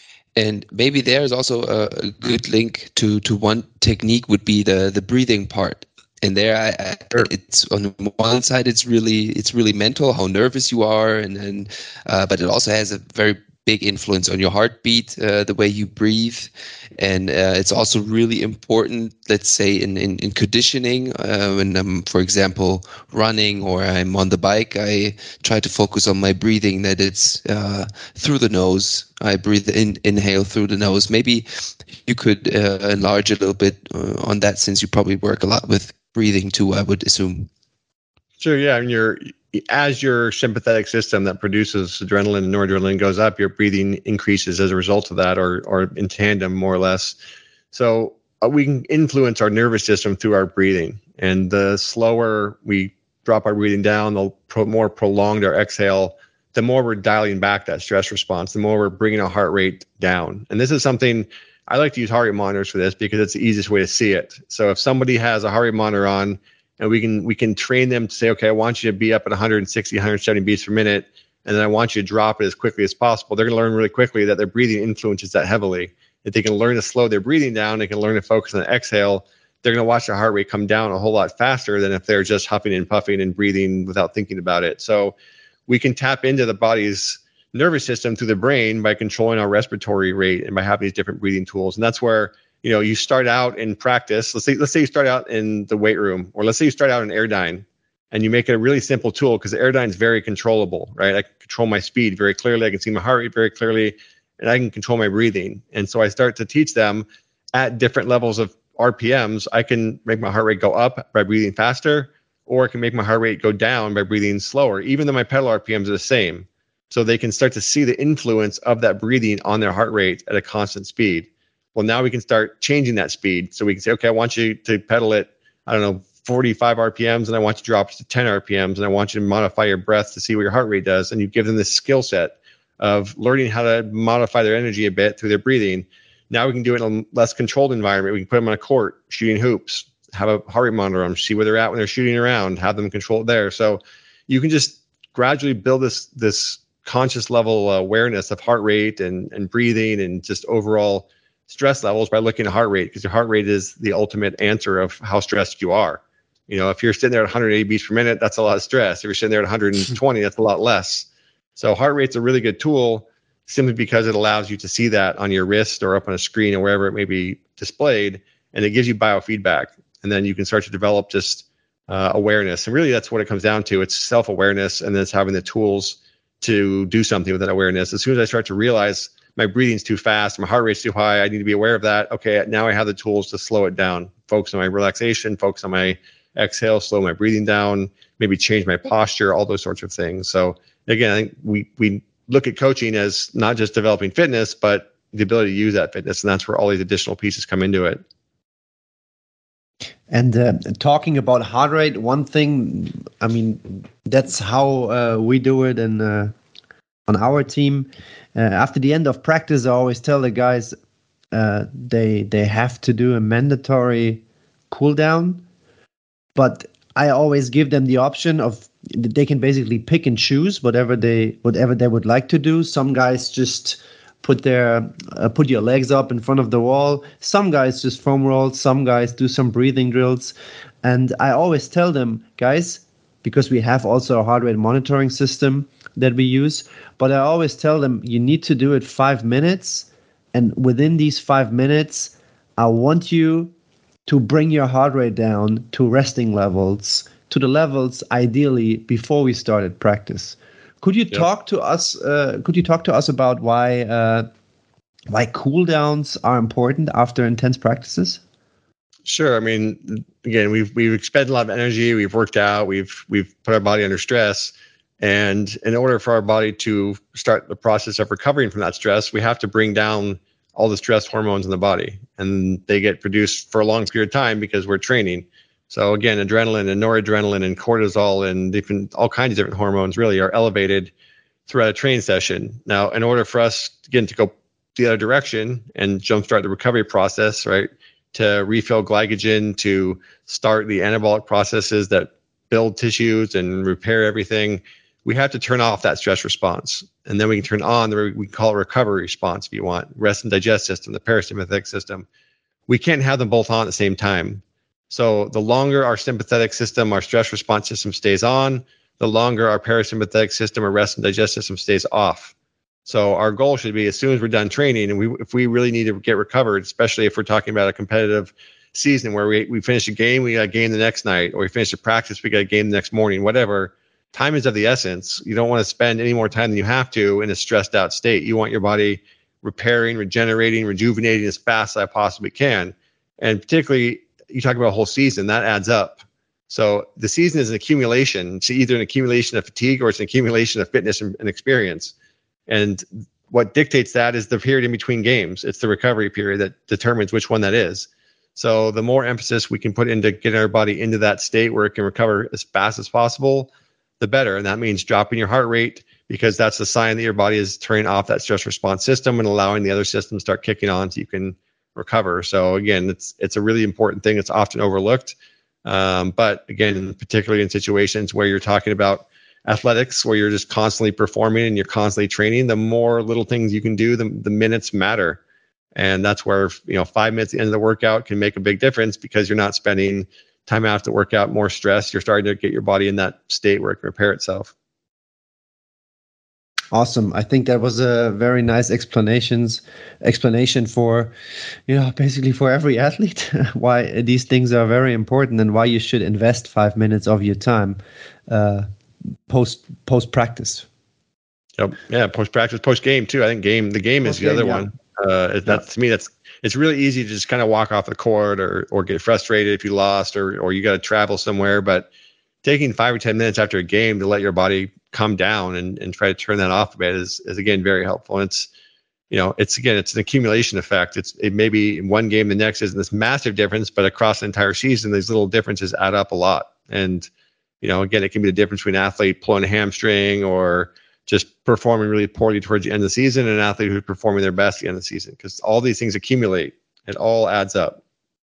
And maybe there's also a good link to one technique would be the breathing part. And there, it's on one side, it's really mental, how nervous you are, and but it also has a very big influence on your heartbeat, the way you breathe, and it's also really important. Let's say in conditioning, when I'm, for example, running or I'm on the bike, I try to focus on my breathing. That it's through the nose. I breathe inhale through the nose. Maybe you could enlarge a little bit on that, since you probably work a lot with breathing too, I would assume.
Sure, yeah. I mean, as your sympathetic system that produces adrenaline and noradrenaline goes up, your breathing increases as a result of that, or in tandem, more or less. So we can influence our nervous system through our breathing. And the slower we drop our breathing down, the more prolonged our exhale, the more we're dialing back that stress response, the more we're bringing our heart rate down. And this is something I like to use heart rate monitors for this, because it's the easiest way to see it. So if somebody has a heart rate monitor on, and we can train them to say, okay, I want you to be up at 160, 170 beats per minute, and then I want you to drop it as quickly as possible. They're going to learn really quickly that their breathing influences that heavily. If they can learn to slow their breathing down, they can learn to focus on the exhale, they're going to watch their heart rate come down a whole lot faster than if they're just huffing and puffing and breathing without thinking about it. So we can tap into the body's nervous system through the brain by controlling our respiratory rate and by having these different breathing tools. And that's where, you start out in practice. Let's say you start out in the weight room, or let's say you start out in Airdyne, and you make it a really simple tool, because the Airdyne is very controllable, right? I can control my speed very clearly. I can see my heart rate very clearly, and I can control my breathing. And so I start to teach them at different levels of RPMs. I can make my heart rate go up by breathing faster, or I can make my heart rate go down by breathing slower, even though my pedal RPMs are the same. So they can start to see the influence of that breathing on their heart rate at a constant speed. Well, now we can start changing that speed. So we can say, okay, I want you to pedal at, 45 RPMs, and I want you to drop it to 10 RPMs, and I want you to modify your breath to see what your heart rate does. And you give them this skill set of learning how to modify their energy a bit through their breathing. Now we can do it in a less controlled environment. We can put them on a court shooting hoops, have a heart rate monitor on them, see where they're at when they're shooting around, have them control it there. So you can just gradually build this conscious level awareness of heart rate and breathing and just overall stress levels by looking at heart rate, because your heart rate is the ultimate answer of how stressed you are. If you're sitting there at 180 beats per minute, that's a lot of stress. If you're sitting there at 120, that's a lot less. So heart rate's a really good tool, simply because it allows you to see that on your wrist or up on a screen or wherever it may be displayed, and it gives you biofeedback. And then you can start to develop just awareness. And really, that's what it comes down to. It's self-awareness, and then it's having the tools to do something with that awareness. As soon as I start to realize my breathing's too fast, my heart rate's too high, I need to be aware of that. Okay, now I have the tools to slow it down, focus on my relaxation, focus on my exhale, slow my breathing down, maybe change my posture, all those sorts of things. So again, I think we look at coaching as not just developing fitness, but the ability to use that fitness. And that's where all these additional pieces come into it.
And talking about heart rate, one thing, I mean, that's how we do it on our team. After the end of practice, I always tell the guys they have to do a mandatory cool down, but I always give them the option of they can basically pick and choose whatever they would like to do. Some guys just put your legs up in front of the wall. Some guys just foam roll. Some guys do some breathing drills. And I always tell them, guys, because we have also a heart rate monitoring system that we use, but I always tell them you need to do it 5 minutes. And within these 5 minutes, I want you to bring your heart rate down to resting levels, to the levels ideally before we started practice. Could you talk to us? About why cool downs are important after intense practices?
Sure. I mean, again, we've expended a lot of energy. We've worked out. We've put our body under stress, and in order for our body to start the process of recovering from that stress, we have to bring down all the stress hormones in the body, and they get produced for a long period of time because we're training. So again, adrenaline and noradrenaline and cortisol and all kinds of different hormones really are elevated throughout a training session. Now, in order for us, again, to go the other direction and jumpstart the recovery process, right, to refill glycogen, to start the anabolic processes that build tissues and repair everything, we have to turn off that stress response. And then we can turn on we call it recovery response if you want, rest and digest system, the parasympathetic system. We can't have them both on at the same time. So the longer our sympathetic system, our stress response system stays on, the longer our parasympathetic system or rest and digest system stays off. So our goal should be as soon as we're done training, and if we really need to get recovered, especially if we're talking about a competitive season where we finish a game, we got a game the next night, or we finish a practice, we got a game the next morning, whatever. Time is of the essence. You don't want to spend any more time than you have to in a stressed out state. You want your body repairing, regenerating, rejuvenating as fast as I possibly can. And particularly, you talk about a whole season, that adds up. So the season is an accumulation. It's either an accumulation of fatigue or it's an accumulation of fitness and experience. And what dictates that is the period in between games. It's the recovery period that determines which one that is. So the more emphasis we can put into getting our body into that state where it can recover as fast as possible, the better. And that means dropping your heart rate, because that's a sign that your body is turning off that stress response system and allowing the other systems to start kicking on so you can recover. So again, it's a really important thing. It's often overlooked. But again, particularly in situations where you're talking about athletics, where you're just constantly performing and you're constantly training, the more little things you can do, the minutes matter. And that's where, 5 minutes at the end of the workout can make a big difference, because you're not spending time after the workout more stress. You're starting to get your body in that state where it can repair itself.
Awesome. I think that was a very nice explanation for, basically for every athlete, why these things are very important and why you should invest 5 minutes of your time post practice.
Yep. Yeah. Post practice, post game too. I think the game is the other one. To me, it's really easy to just kind of walk off the court or get frustrated if you lost or you got to travel somewhere. But taking 5 or 10 minutes after a game to let your body calm down and try to turn that off a bit is again very helpful. And it's an accumulation effect. It may be in one game, the next isn't this massive difference, but across the entire season, these little differences add up a lot. And again, it can be the difference between an athlete pulling a hamstring or just performing really poorly towards the end of the season and an athlete who's performing their best at the end of the season, because all these things accumulate. It all adds up.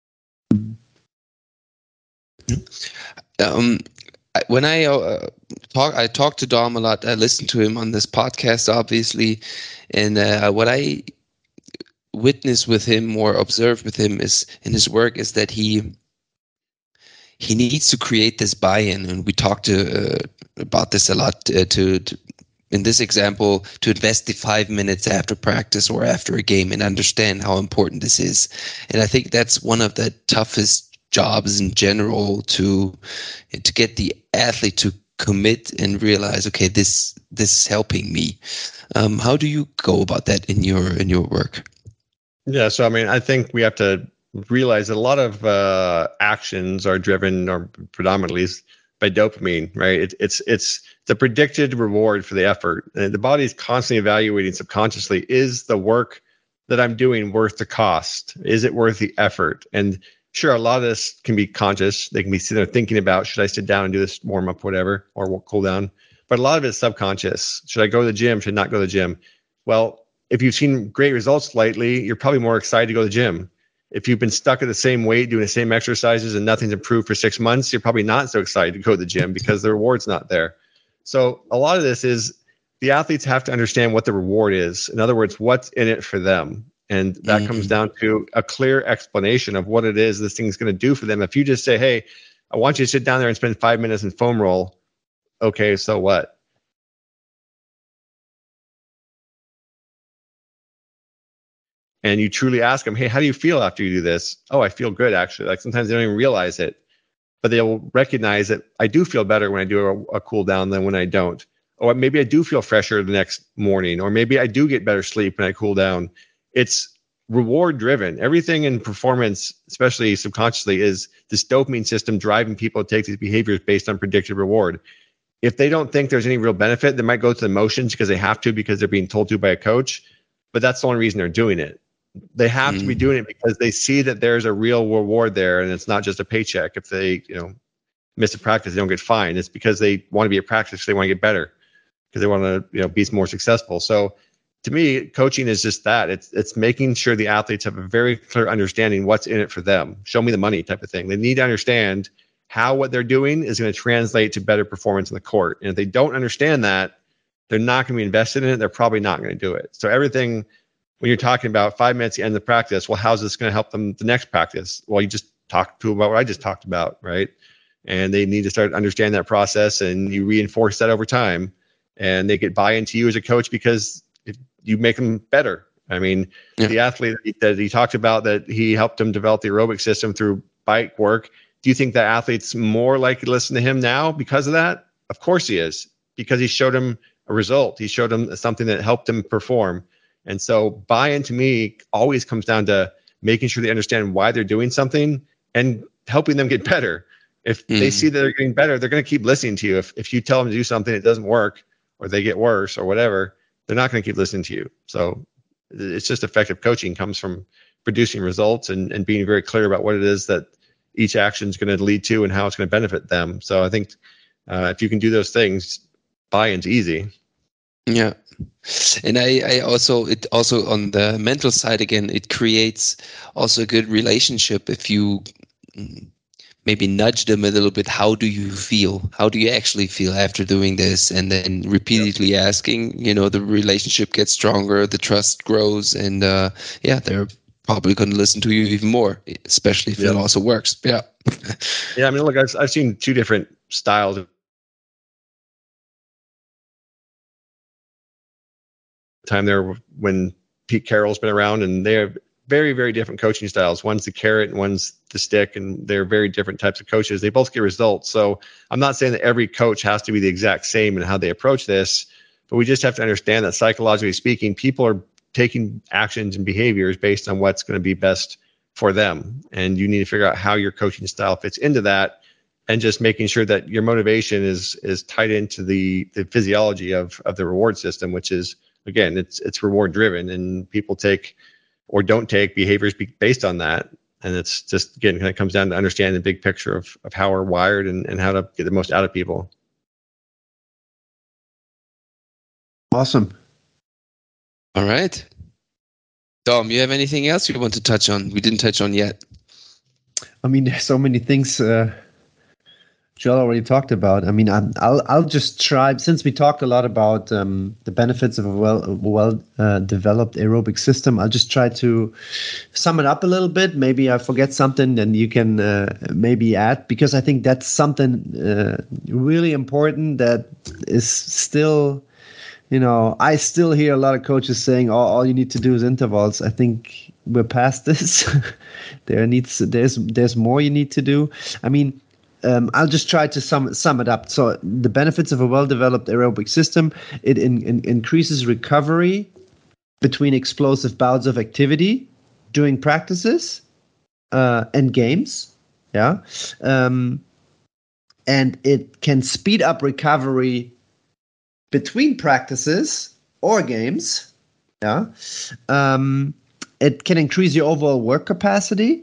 When I talk to Dom a lot. I listen to him on this podcast, obviously, and what I witness with him or observe with him is in his work is that he needs to create this buy-in, and we talked about this a lot. To in this example, to invest the 5 minutes after practice or after a game and understand how important this is, and I think that's one of the toughest jobs in general to get the athlete to commit and realize, okay, this is helping me. How do you go about that in your work?
Yeah, so I think we have to realize that a lot of actions are driven, or predominantly, by dopamine, right? It's the predicted reward for the effort. And the body is constantly evaluating subconsciously, is the work that I'm doing worth the cost? Is it worth the effort? And Sure, a lot of this can be conscious. They can be sitting there thinking about, should I sit down and do this warm up, whatever, or cool down? But a lot of it is subconscious. Should I go to the gym? Should I not go to the gym? Well, if you've seen great results lately, you're probably more excited to go to the gym. If you've been stuck at the same weight, doing the same exercises, and nothing's improved for 6 months, you're probably not so excited to go to the gym because the reward's not there. So a lot of this is the athletes have to understand what the reward is. In other words, what's in it for them. And that comes down to a clear explanation of what it is this thing's going to do for them. If you just say, hey, I want you to sit down there and spend 5 minutes in foam roll. Okay, so what? And you truly ask them, hey, how do you feel after you do this? Oh, I feel good, actually. Like sometimes they don't even realize it, but they'll recognize that I do feel better when I do a cool down than when I don't. Or maybe I do feel fresher the next morning, or maybe I do get better sleep when I cool down. It's reward driven. Everything in performance, especially subconsciously, is this dopamine system driving people to take these behaviors based on predicted reward. If they don't think there's any real benefit, they might go to the motions because they have to, because they're being told to by a coach. But that's the only reason they're doing it. They have to be doing it because they see that there's a real reward there, and it's not just a paycheck. If they, miss a practice, they don't get fined. It's because they want to be at practice, they want to get better, because they want to, be more successful. So to me, coaching is just that. It's making sure the athletes have a very clear understanding what's in it for them. Show me the money type of thing. They need to understand how what they're doing is going to translate to better performance in the court. And if they don't understand that, they're not going to be invested in it. They're probably not going to do it. So everything, when you're talking about 5 minutes at the end of the practice, well, how's this going to help them the next practice? Well, you just talk to them about what I just talked about, right? And they need to start understanding that process, and you reinforce that over time, and they get buy into you as a coach because you make them better. I mean, the athlete that he talked about, that he helped him develop the aerobic system through bike work. Do you think that athlete's more likely to listen to him now because of that? Of course he is, because he showed him a result. He showed him something that helped him perform. And so buy-in to me always comes down to making sure they understand why they're doing something and helping them get better. If they see that they're getting better, they're going to keep listening to you. If you tell them to do something, it doesn't work, or they get worse or whatever, they're not going to keep listening to you. So it's just effective coaching comes from producing results and being very clear about what it is that each action is going to lead to and how it's going to benefit them. So I think if you can do those things, buy-in's easy.
Yeah. And I also on the mental side, again, it creates also a good relationship. If you maybe nudge them a little bit, how do you feel? How do you actually feel after doing this? And then repeatedly asking, the relationship gets stronger, the trust grows, and they're probably going to listen to you even more, especially if it also works. Yeah.
Yeah. I mean, look, I've seen two different styles of time there when Pete Carroll's been around, and they have very, very different coaching styles. One's the carrot and one's the stick, and they're very different types of coaches. They both get results. So I'm not saying that every coach has to be the exact same in how they approach this, but we just have to understand that psychologically speaking, people are taking actions and behaviors based on what's going to be best for them. And you need to figure out how your coaching style fits into that, and just making sure that your motivation is tied into the physiology of the reward system, which is, again, it's reward driven, and people take or don't take behaviors based on that. And it's just, again, kind of comes down to understanding the big picture of how we're wired and how to get the most out of people.
Awesome.
All right. Dom, you have anything else you want to touch on? We didn't touch on yet.
I mean, there's so many things Joel already talked about. I mean, I'll just try, since we talked a lot about the benefits of a well developed aerobic system, I'll just try to sum it up a little bit. Maybe I forget something, and you can maybe add, because I think that's something really important that is still, I still hear a lot of coaches saying, all you need to do is intervals. I think we're past this. There's more you need to do. I mean, I'll just try to sum it up. So the benefits of a well-developed aerobic system: it increases recovery between explosive bouts of activity during practices and games. Yeah, and it can speed up recovery between practices or games. Yeah, it can increase your overall work capacity.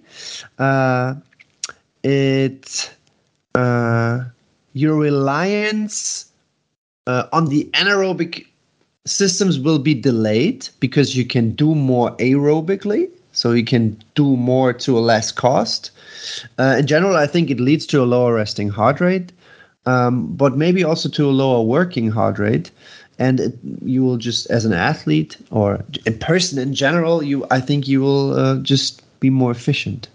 Your reliance on the anaerobic systems will be delayed because you can do more aerobically, so you can do more to a less cost. In general, I think it leads to a lower resting heart rate, but maybe also to a lower working heart rate. And you will just, as an athlete or a person in general, I think you will just be more efficient.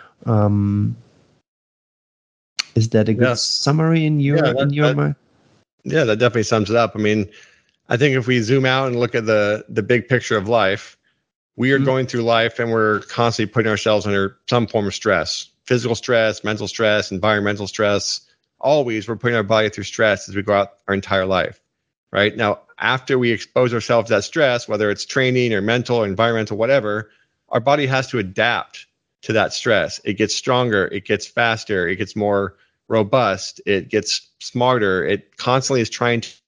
Is that a good summary in your mind?
Yeah, that definitely sums it up. I mean, I think if we zoom out and look at the big picture of life, we are going through life and we're constantly putting ourselves under some form of stress, physical stress, mental stress, environmental stress. Always we're putting our body through stress as we go out our entire life, right? Now, after we expose ourselves to that stress, whether it's training or mental or environmental, whatever, our body has to adapt to that stress. It gets stronger, it gets faster, it gets more robust, it gets smarter. It constantly is trying to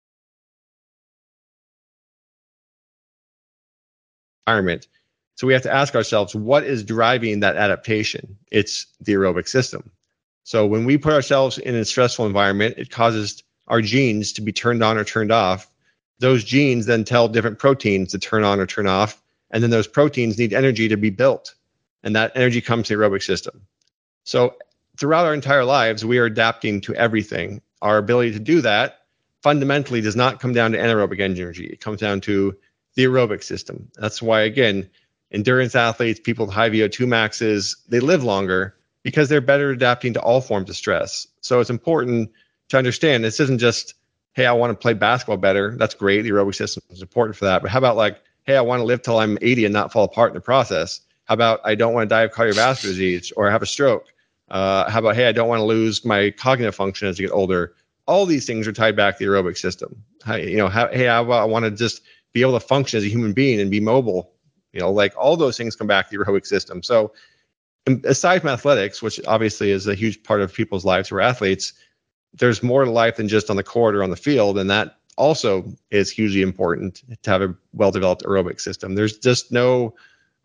environment. So we have to ask ourselves, what is driving that adaptation? It's the aerobic system. So when we put ourselves in a stressful environment, it causes our genes to be turned on or turned off. Those genes then tell different proteins to turn on or turn off. And then those proteins need energy to be built. And that energy comes to the aerobic system. So throughout our entire lives, we are adapting to everything. Our ability to do that fundamentally does not come down to anaerobic energy. It comes down to the aerobic system. That's why, again, endurance athletes, people with high VO2 maxes, they live longer because they're better adapting to all forms of stress. So it's important to understand this isn't just, hey, I want to play basketball better. That's great. The aerobic system is important for that. But how about like, hey, I want to live till I'm 80 and not fall apart in the process? How about I don't want to die of cardiovascular disease or have a stroke? How about, hey, I don't want to lose my cognitive function as I get older? All these things are tied back to the aerobic system. Hey, I want to just be able to function as a human being and be mobile. Like all those things come back to the aerobic system. So aside from athletics, which obviously is a huge part of people's lives who are athletes, there's more to life than just on the court or on the field. And that also is hugely important to have a well-developed aerobic system. There's just no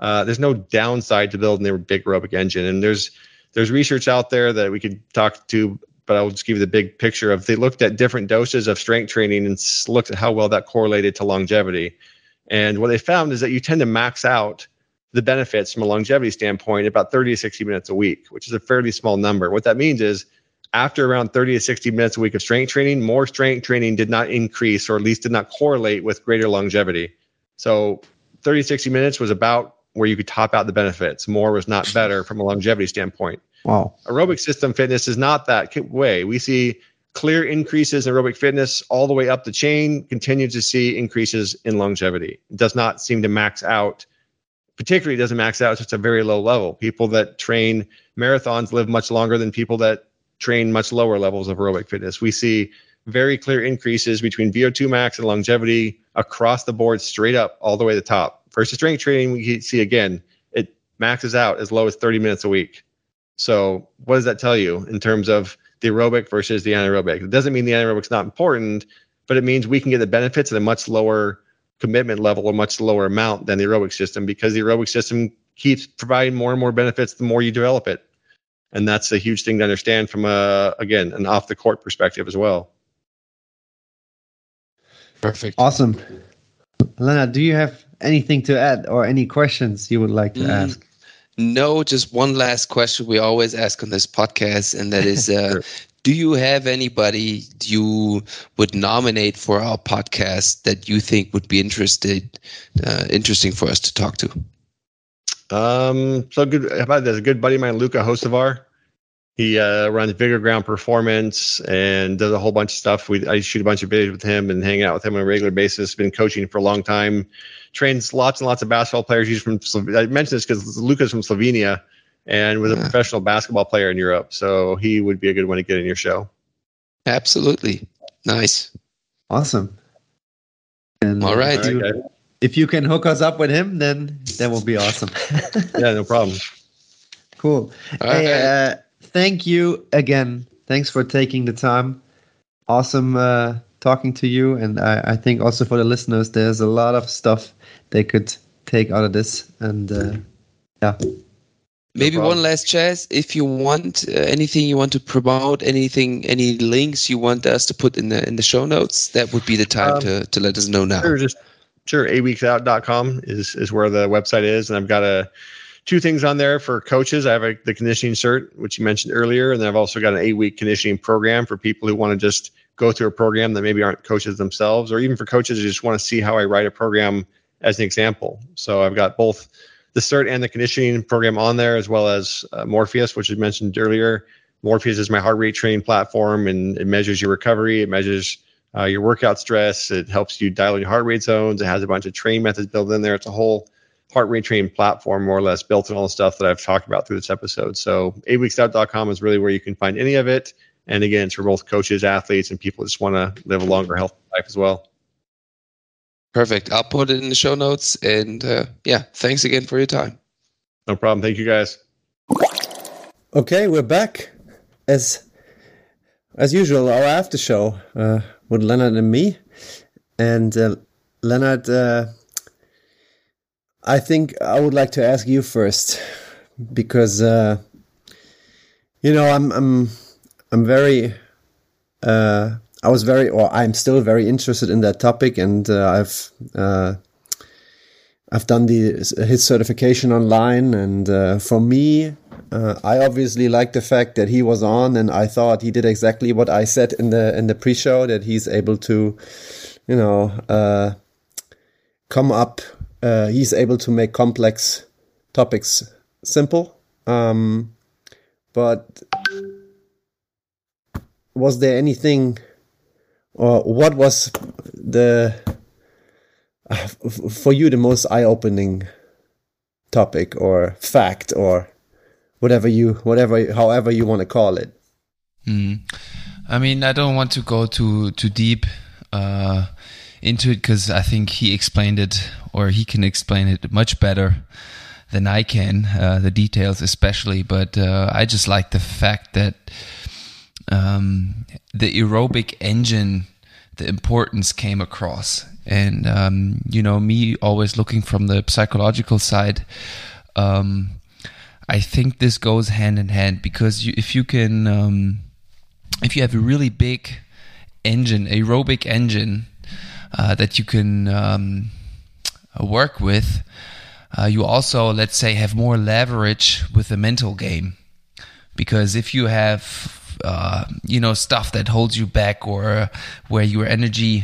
downside to building a big aerobic engine. And there's research out there that we could talk to, but I'll just give you the big picture of, they looked at different doses of strength training and looked at how well that correlated to longevity. And what they found is that you tend to max out the benefits from a longevity standpoint about 30 to 60 minutes a week, which is a fairly small number. What that means is after around 30 to 60 minutes a week of strength training, more strength training did not increase, or at least did not correlate with greater longevity. So 30 to 60 minutes was about where you could top out the benefits. More was not better from a longevity standpoint.
Wow.
Aerobic system fitness is not that way. We see clear increases in aerobic fitness all the way up the chain, continue to see increases in longevity. It does not seem to max out. Particularly, it doesn't max out at just a very low level. People that train marathons live much longer than people that train much lower levels of aerobic fitness. We see very clear increases between VO2 max and longevity across the board, straight up all the way to the top. Versus strength training, we see again, it maxes out as low as 30 minutes a week. So what does that tell you in terms of the aerobic versus the anaerobic? It doesn't mean the anaerobic's not important, but it means we can get the benefits at a much lower commitment level, a much lower amount than the aerobic system, because the aerobic system keeps providing more and more benefits the more you develop it. And that's a huge thing to understand from again, an off the court perspective as well.
Perfect.
Awesome. Lennart, do you have anything to add or any questions you would like to ask?
No, just one last question we always ask on this podcast, and that is,
Sure.
do you have anybody you would nominate for our podcast that you think would be interesting for us to talk to?
So good. How about there's a good buddy of mine, Luka Hocevar. He runs Bigger Ground Performance and does a whole bunch of stuff. I shoot a bunch of videos with him and hang out with him on a regular basis. Been coaching for a long time. Trains lots and lots of basketball players. He's from, I mentioned this because Luka's from Slovenia and was a professional basketball player in Europe. So he would be a good one to get in your show.
Absolutely. Nice.
Awesome. And
All right.
if you can hook us up with him, then that will be awesome.
Yeah, no problem.
Cool. Hey, thank you again. Thanks for taking the time. Awesome talking to you. And I think also for the listeners, there's a lot of stuff they could take out of this. And yeah.
Maybe one last chance. If you want anything you want to promote, any links you want us to put in the show notes, that would be the time to let us know now.
Sure. 8weeksout.com is where the website is, and I've got two things on there for coaches. I have the conditioning cert, which you mentioned earlier, and then I've also got an 8-week conditioning program for people who want to just go through a program that maybe aren't coaches themselves, or even for coaches who just want to see how I write a program as an example. So I've got both the cert and the conditioning program on there, as well as Morpheus, which I mentioned earlier. Morpheus is my heart rate training platform, and it measures your recovery. It measures your workout stress. It helps you dial in your heart rate zones. It has a bunch of training methods built in there. It's a whole heart rate training platform, more or less, built in all the stuff that I've talked about through this episode. So 8weeksout.com is really where you can find any of it. And again, it's for both coaches, athletes, and people who just want to live a longer, healthy life as well.
Perfect. I'll put it in the show notes. And thanks again for your time.
No problem. Thank you, guys.
Okay, we're back. As usual, our after show with Leonard and me. And Leonard, I think I would like to ask you first, because I'm still very interested in that topic, and I've done his certification online, and for me, I obviously like the fact that he was on, and I thought he did exactly what I said in the pre-show, that he's able to, come up. He's able to make complex topics simple. But was there anything, or what was for you the most eye-opening topic or fact, or however you want to call it?
I mean, I don't want to go too deep into it, because I think he explained it, or he can explain it much better than I can, the details especially. But I just like the fact that the aerobic engine, the importance came across. And, me always looking from the psychological side, I think this goes hand in hand, because if you have a really big engine, aerobic engine, that you can work with, you also, let's say, have more leverage with the mental game. Because if you have, stuff that holds you back, or where your energy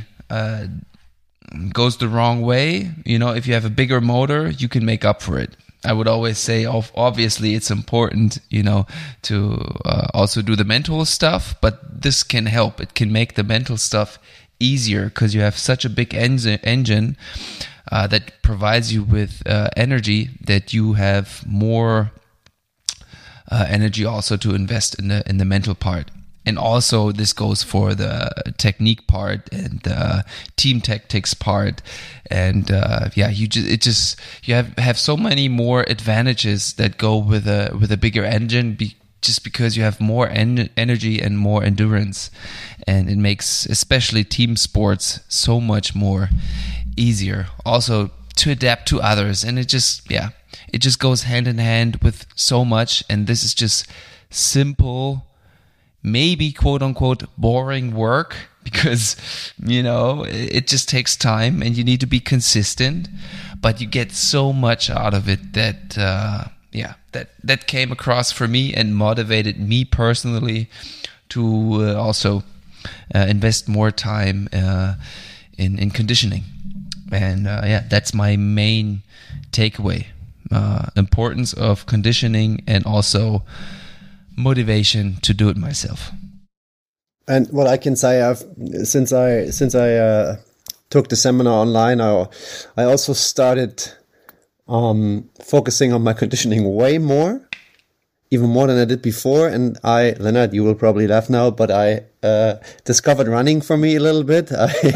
goes the wrong way, if you have a bigger motor, you can make up for it. I would always say, obviously, it's important, to also do the mental stuff, but this can help. It can make the mental stuff easier, because you have such a big engine that provides you with energy, that you have more energy also to invest in the mental part. And also this goes for the technique part and the team tactics part. And you have so many more advantages that go with a bigger engine, just because you have more energy and more endurance. And it makes especially team sports so much more easier also to adapt to others. And it just goes hand in hand with so much. And this is just simple, maybe quote unquote boring work, because it just takes time and you need to be consistent, but you get so much out of it that that came across for me and motivated me personally to also invest more time in conditioning. And that's my main takeaway: importance of conditioning, and also motivation to do it myself.
And what I can say, since I took the seminar online, I also started focusing on my conditioning way more, even more than I did before. And Leonard, you will probably laugh now, but I discovered running for me a little bit.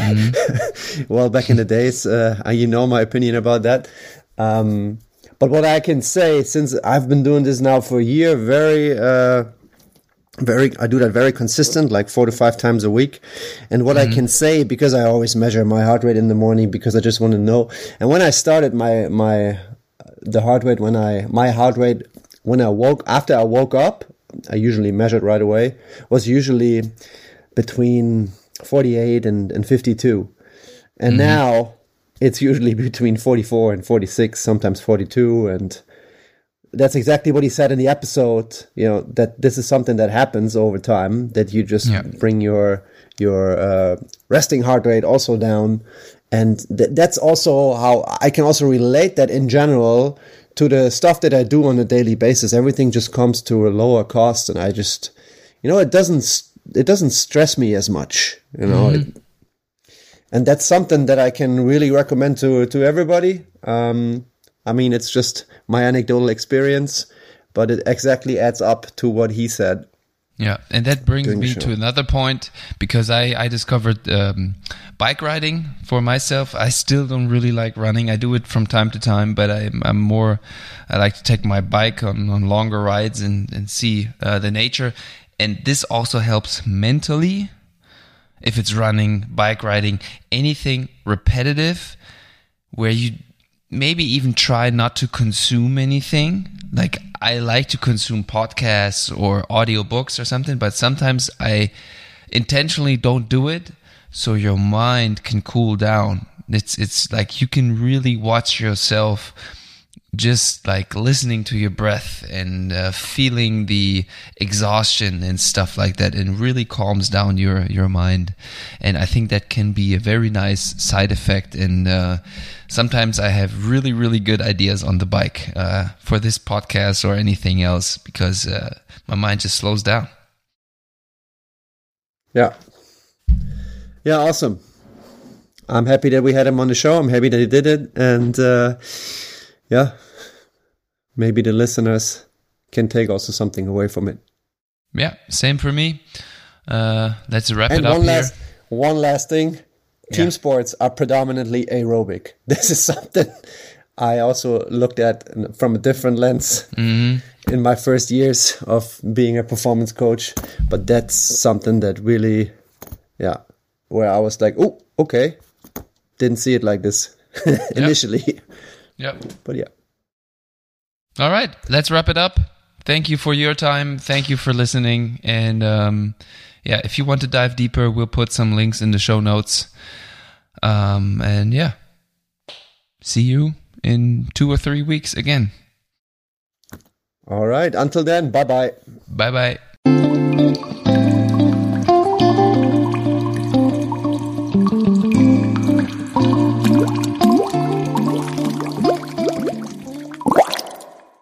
Well, back in the days, my opinion about that. But what I can say, since I've been doing this now for a year, very I do that very consistent, like 4 to 5 times a week. And what I can say, because I always measure my heart rate in the morning, because I just want to know. And when I started my heart rate when after I woke up, I usually measured right away, was usually between 48 and 52. And now it's usually between 44 and 46, sometimes 42. And that's exactly what he said in the episode, that this is something that happens over time, that you just bring your resting heart rate also down. And that's also how I can also relate that in general to the stuff that I do on a daily basis. Everything just comes to a lower cost, and I just, it doesn't stress me as much, and that's something that I can really recommend to everybody. I mean, it's just my anecdotal experience, but it exactly adds up to what he said.
Yeah, and that brings me to another point, because I discovered bike riding for myself. I still don't really like running. I do it from time to time, but I like to take my bike on longer rides and see the nature. And this also helps mentally. If it's running, bike riding, anything repetitive where you maybe even try not to consume anything. Like, I like to consume podcasts or audiobooks or something, but sometimes I intentionally don't do it so your mind can cool down. It's like you can really watch yourself just like listening to your breath and feeling the exhaustion and stuff like that, and really calms down your mind. And I think that can be a very nice side effect. And sometimes I have really, really good ideas on the bike for this podcast or anything else, because my mind just slows down.
Yeah, awesome. I'm happy that we had him on the show. I'm happy that he did it. And maybe the listeners can take also something away from it.
Yeah, same for me. Let's wrap it up here.
One last thing. Team sports are predominantly aerobic. This is something I also looked at from a different lens in my first years of being a performance coach. But that's something that really, where I was like, oh, okay. Didn't see it like this initially.
Yep.
But yeah.
All right, let's wrap it up. Thank you for your time. Thank you for listening. And if you want to dive deeper, we'll put some links in the show notes. See you in 2 or 3 weeks again.
All right. Until then, bye-bye.
Bye-bye.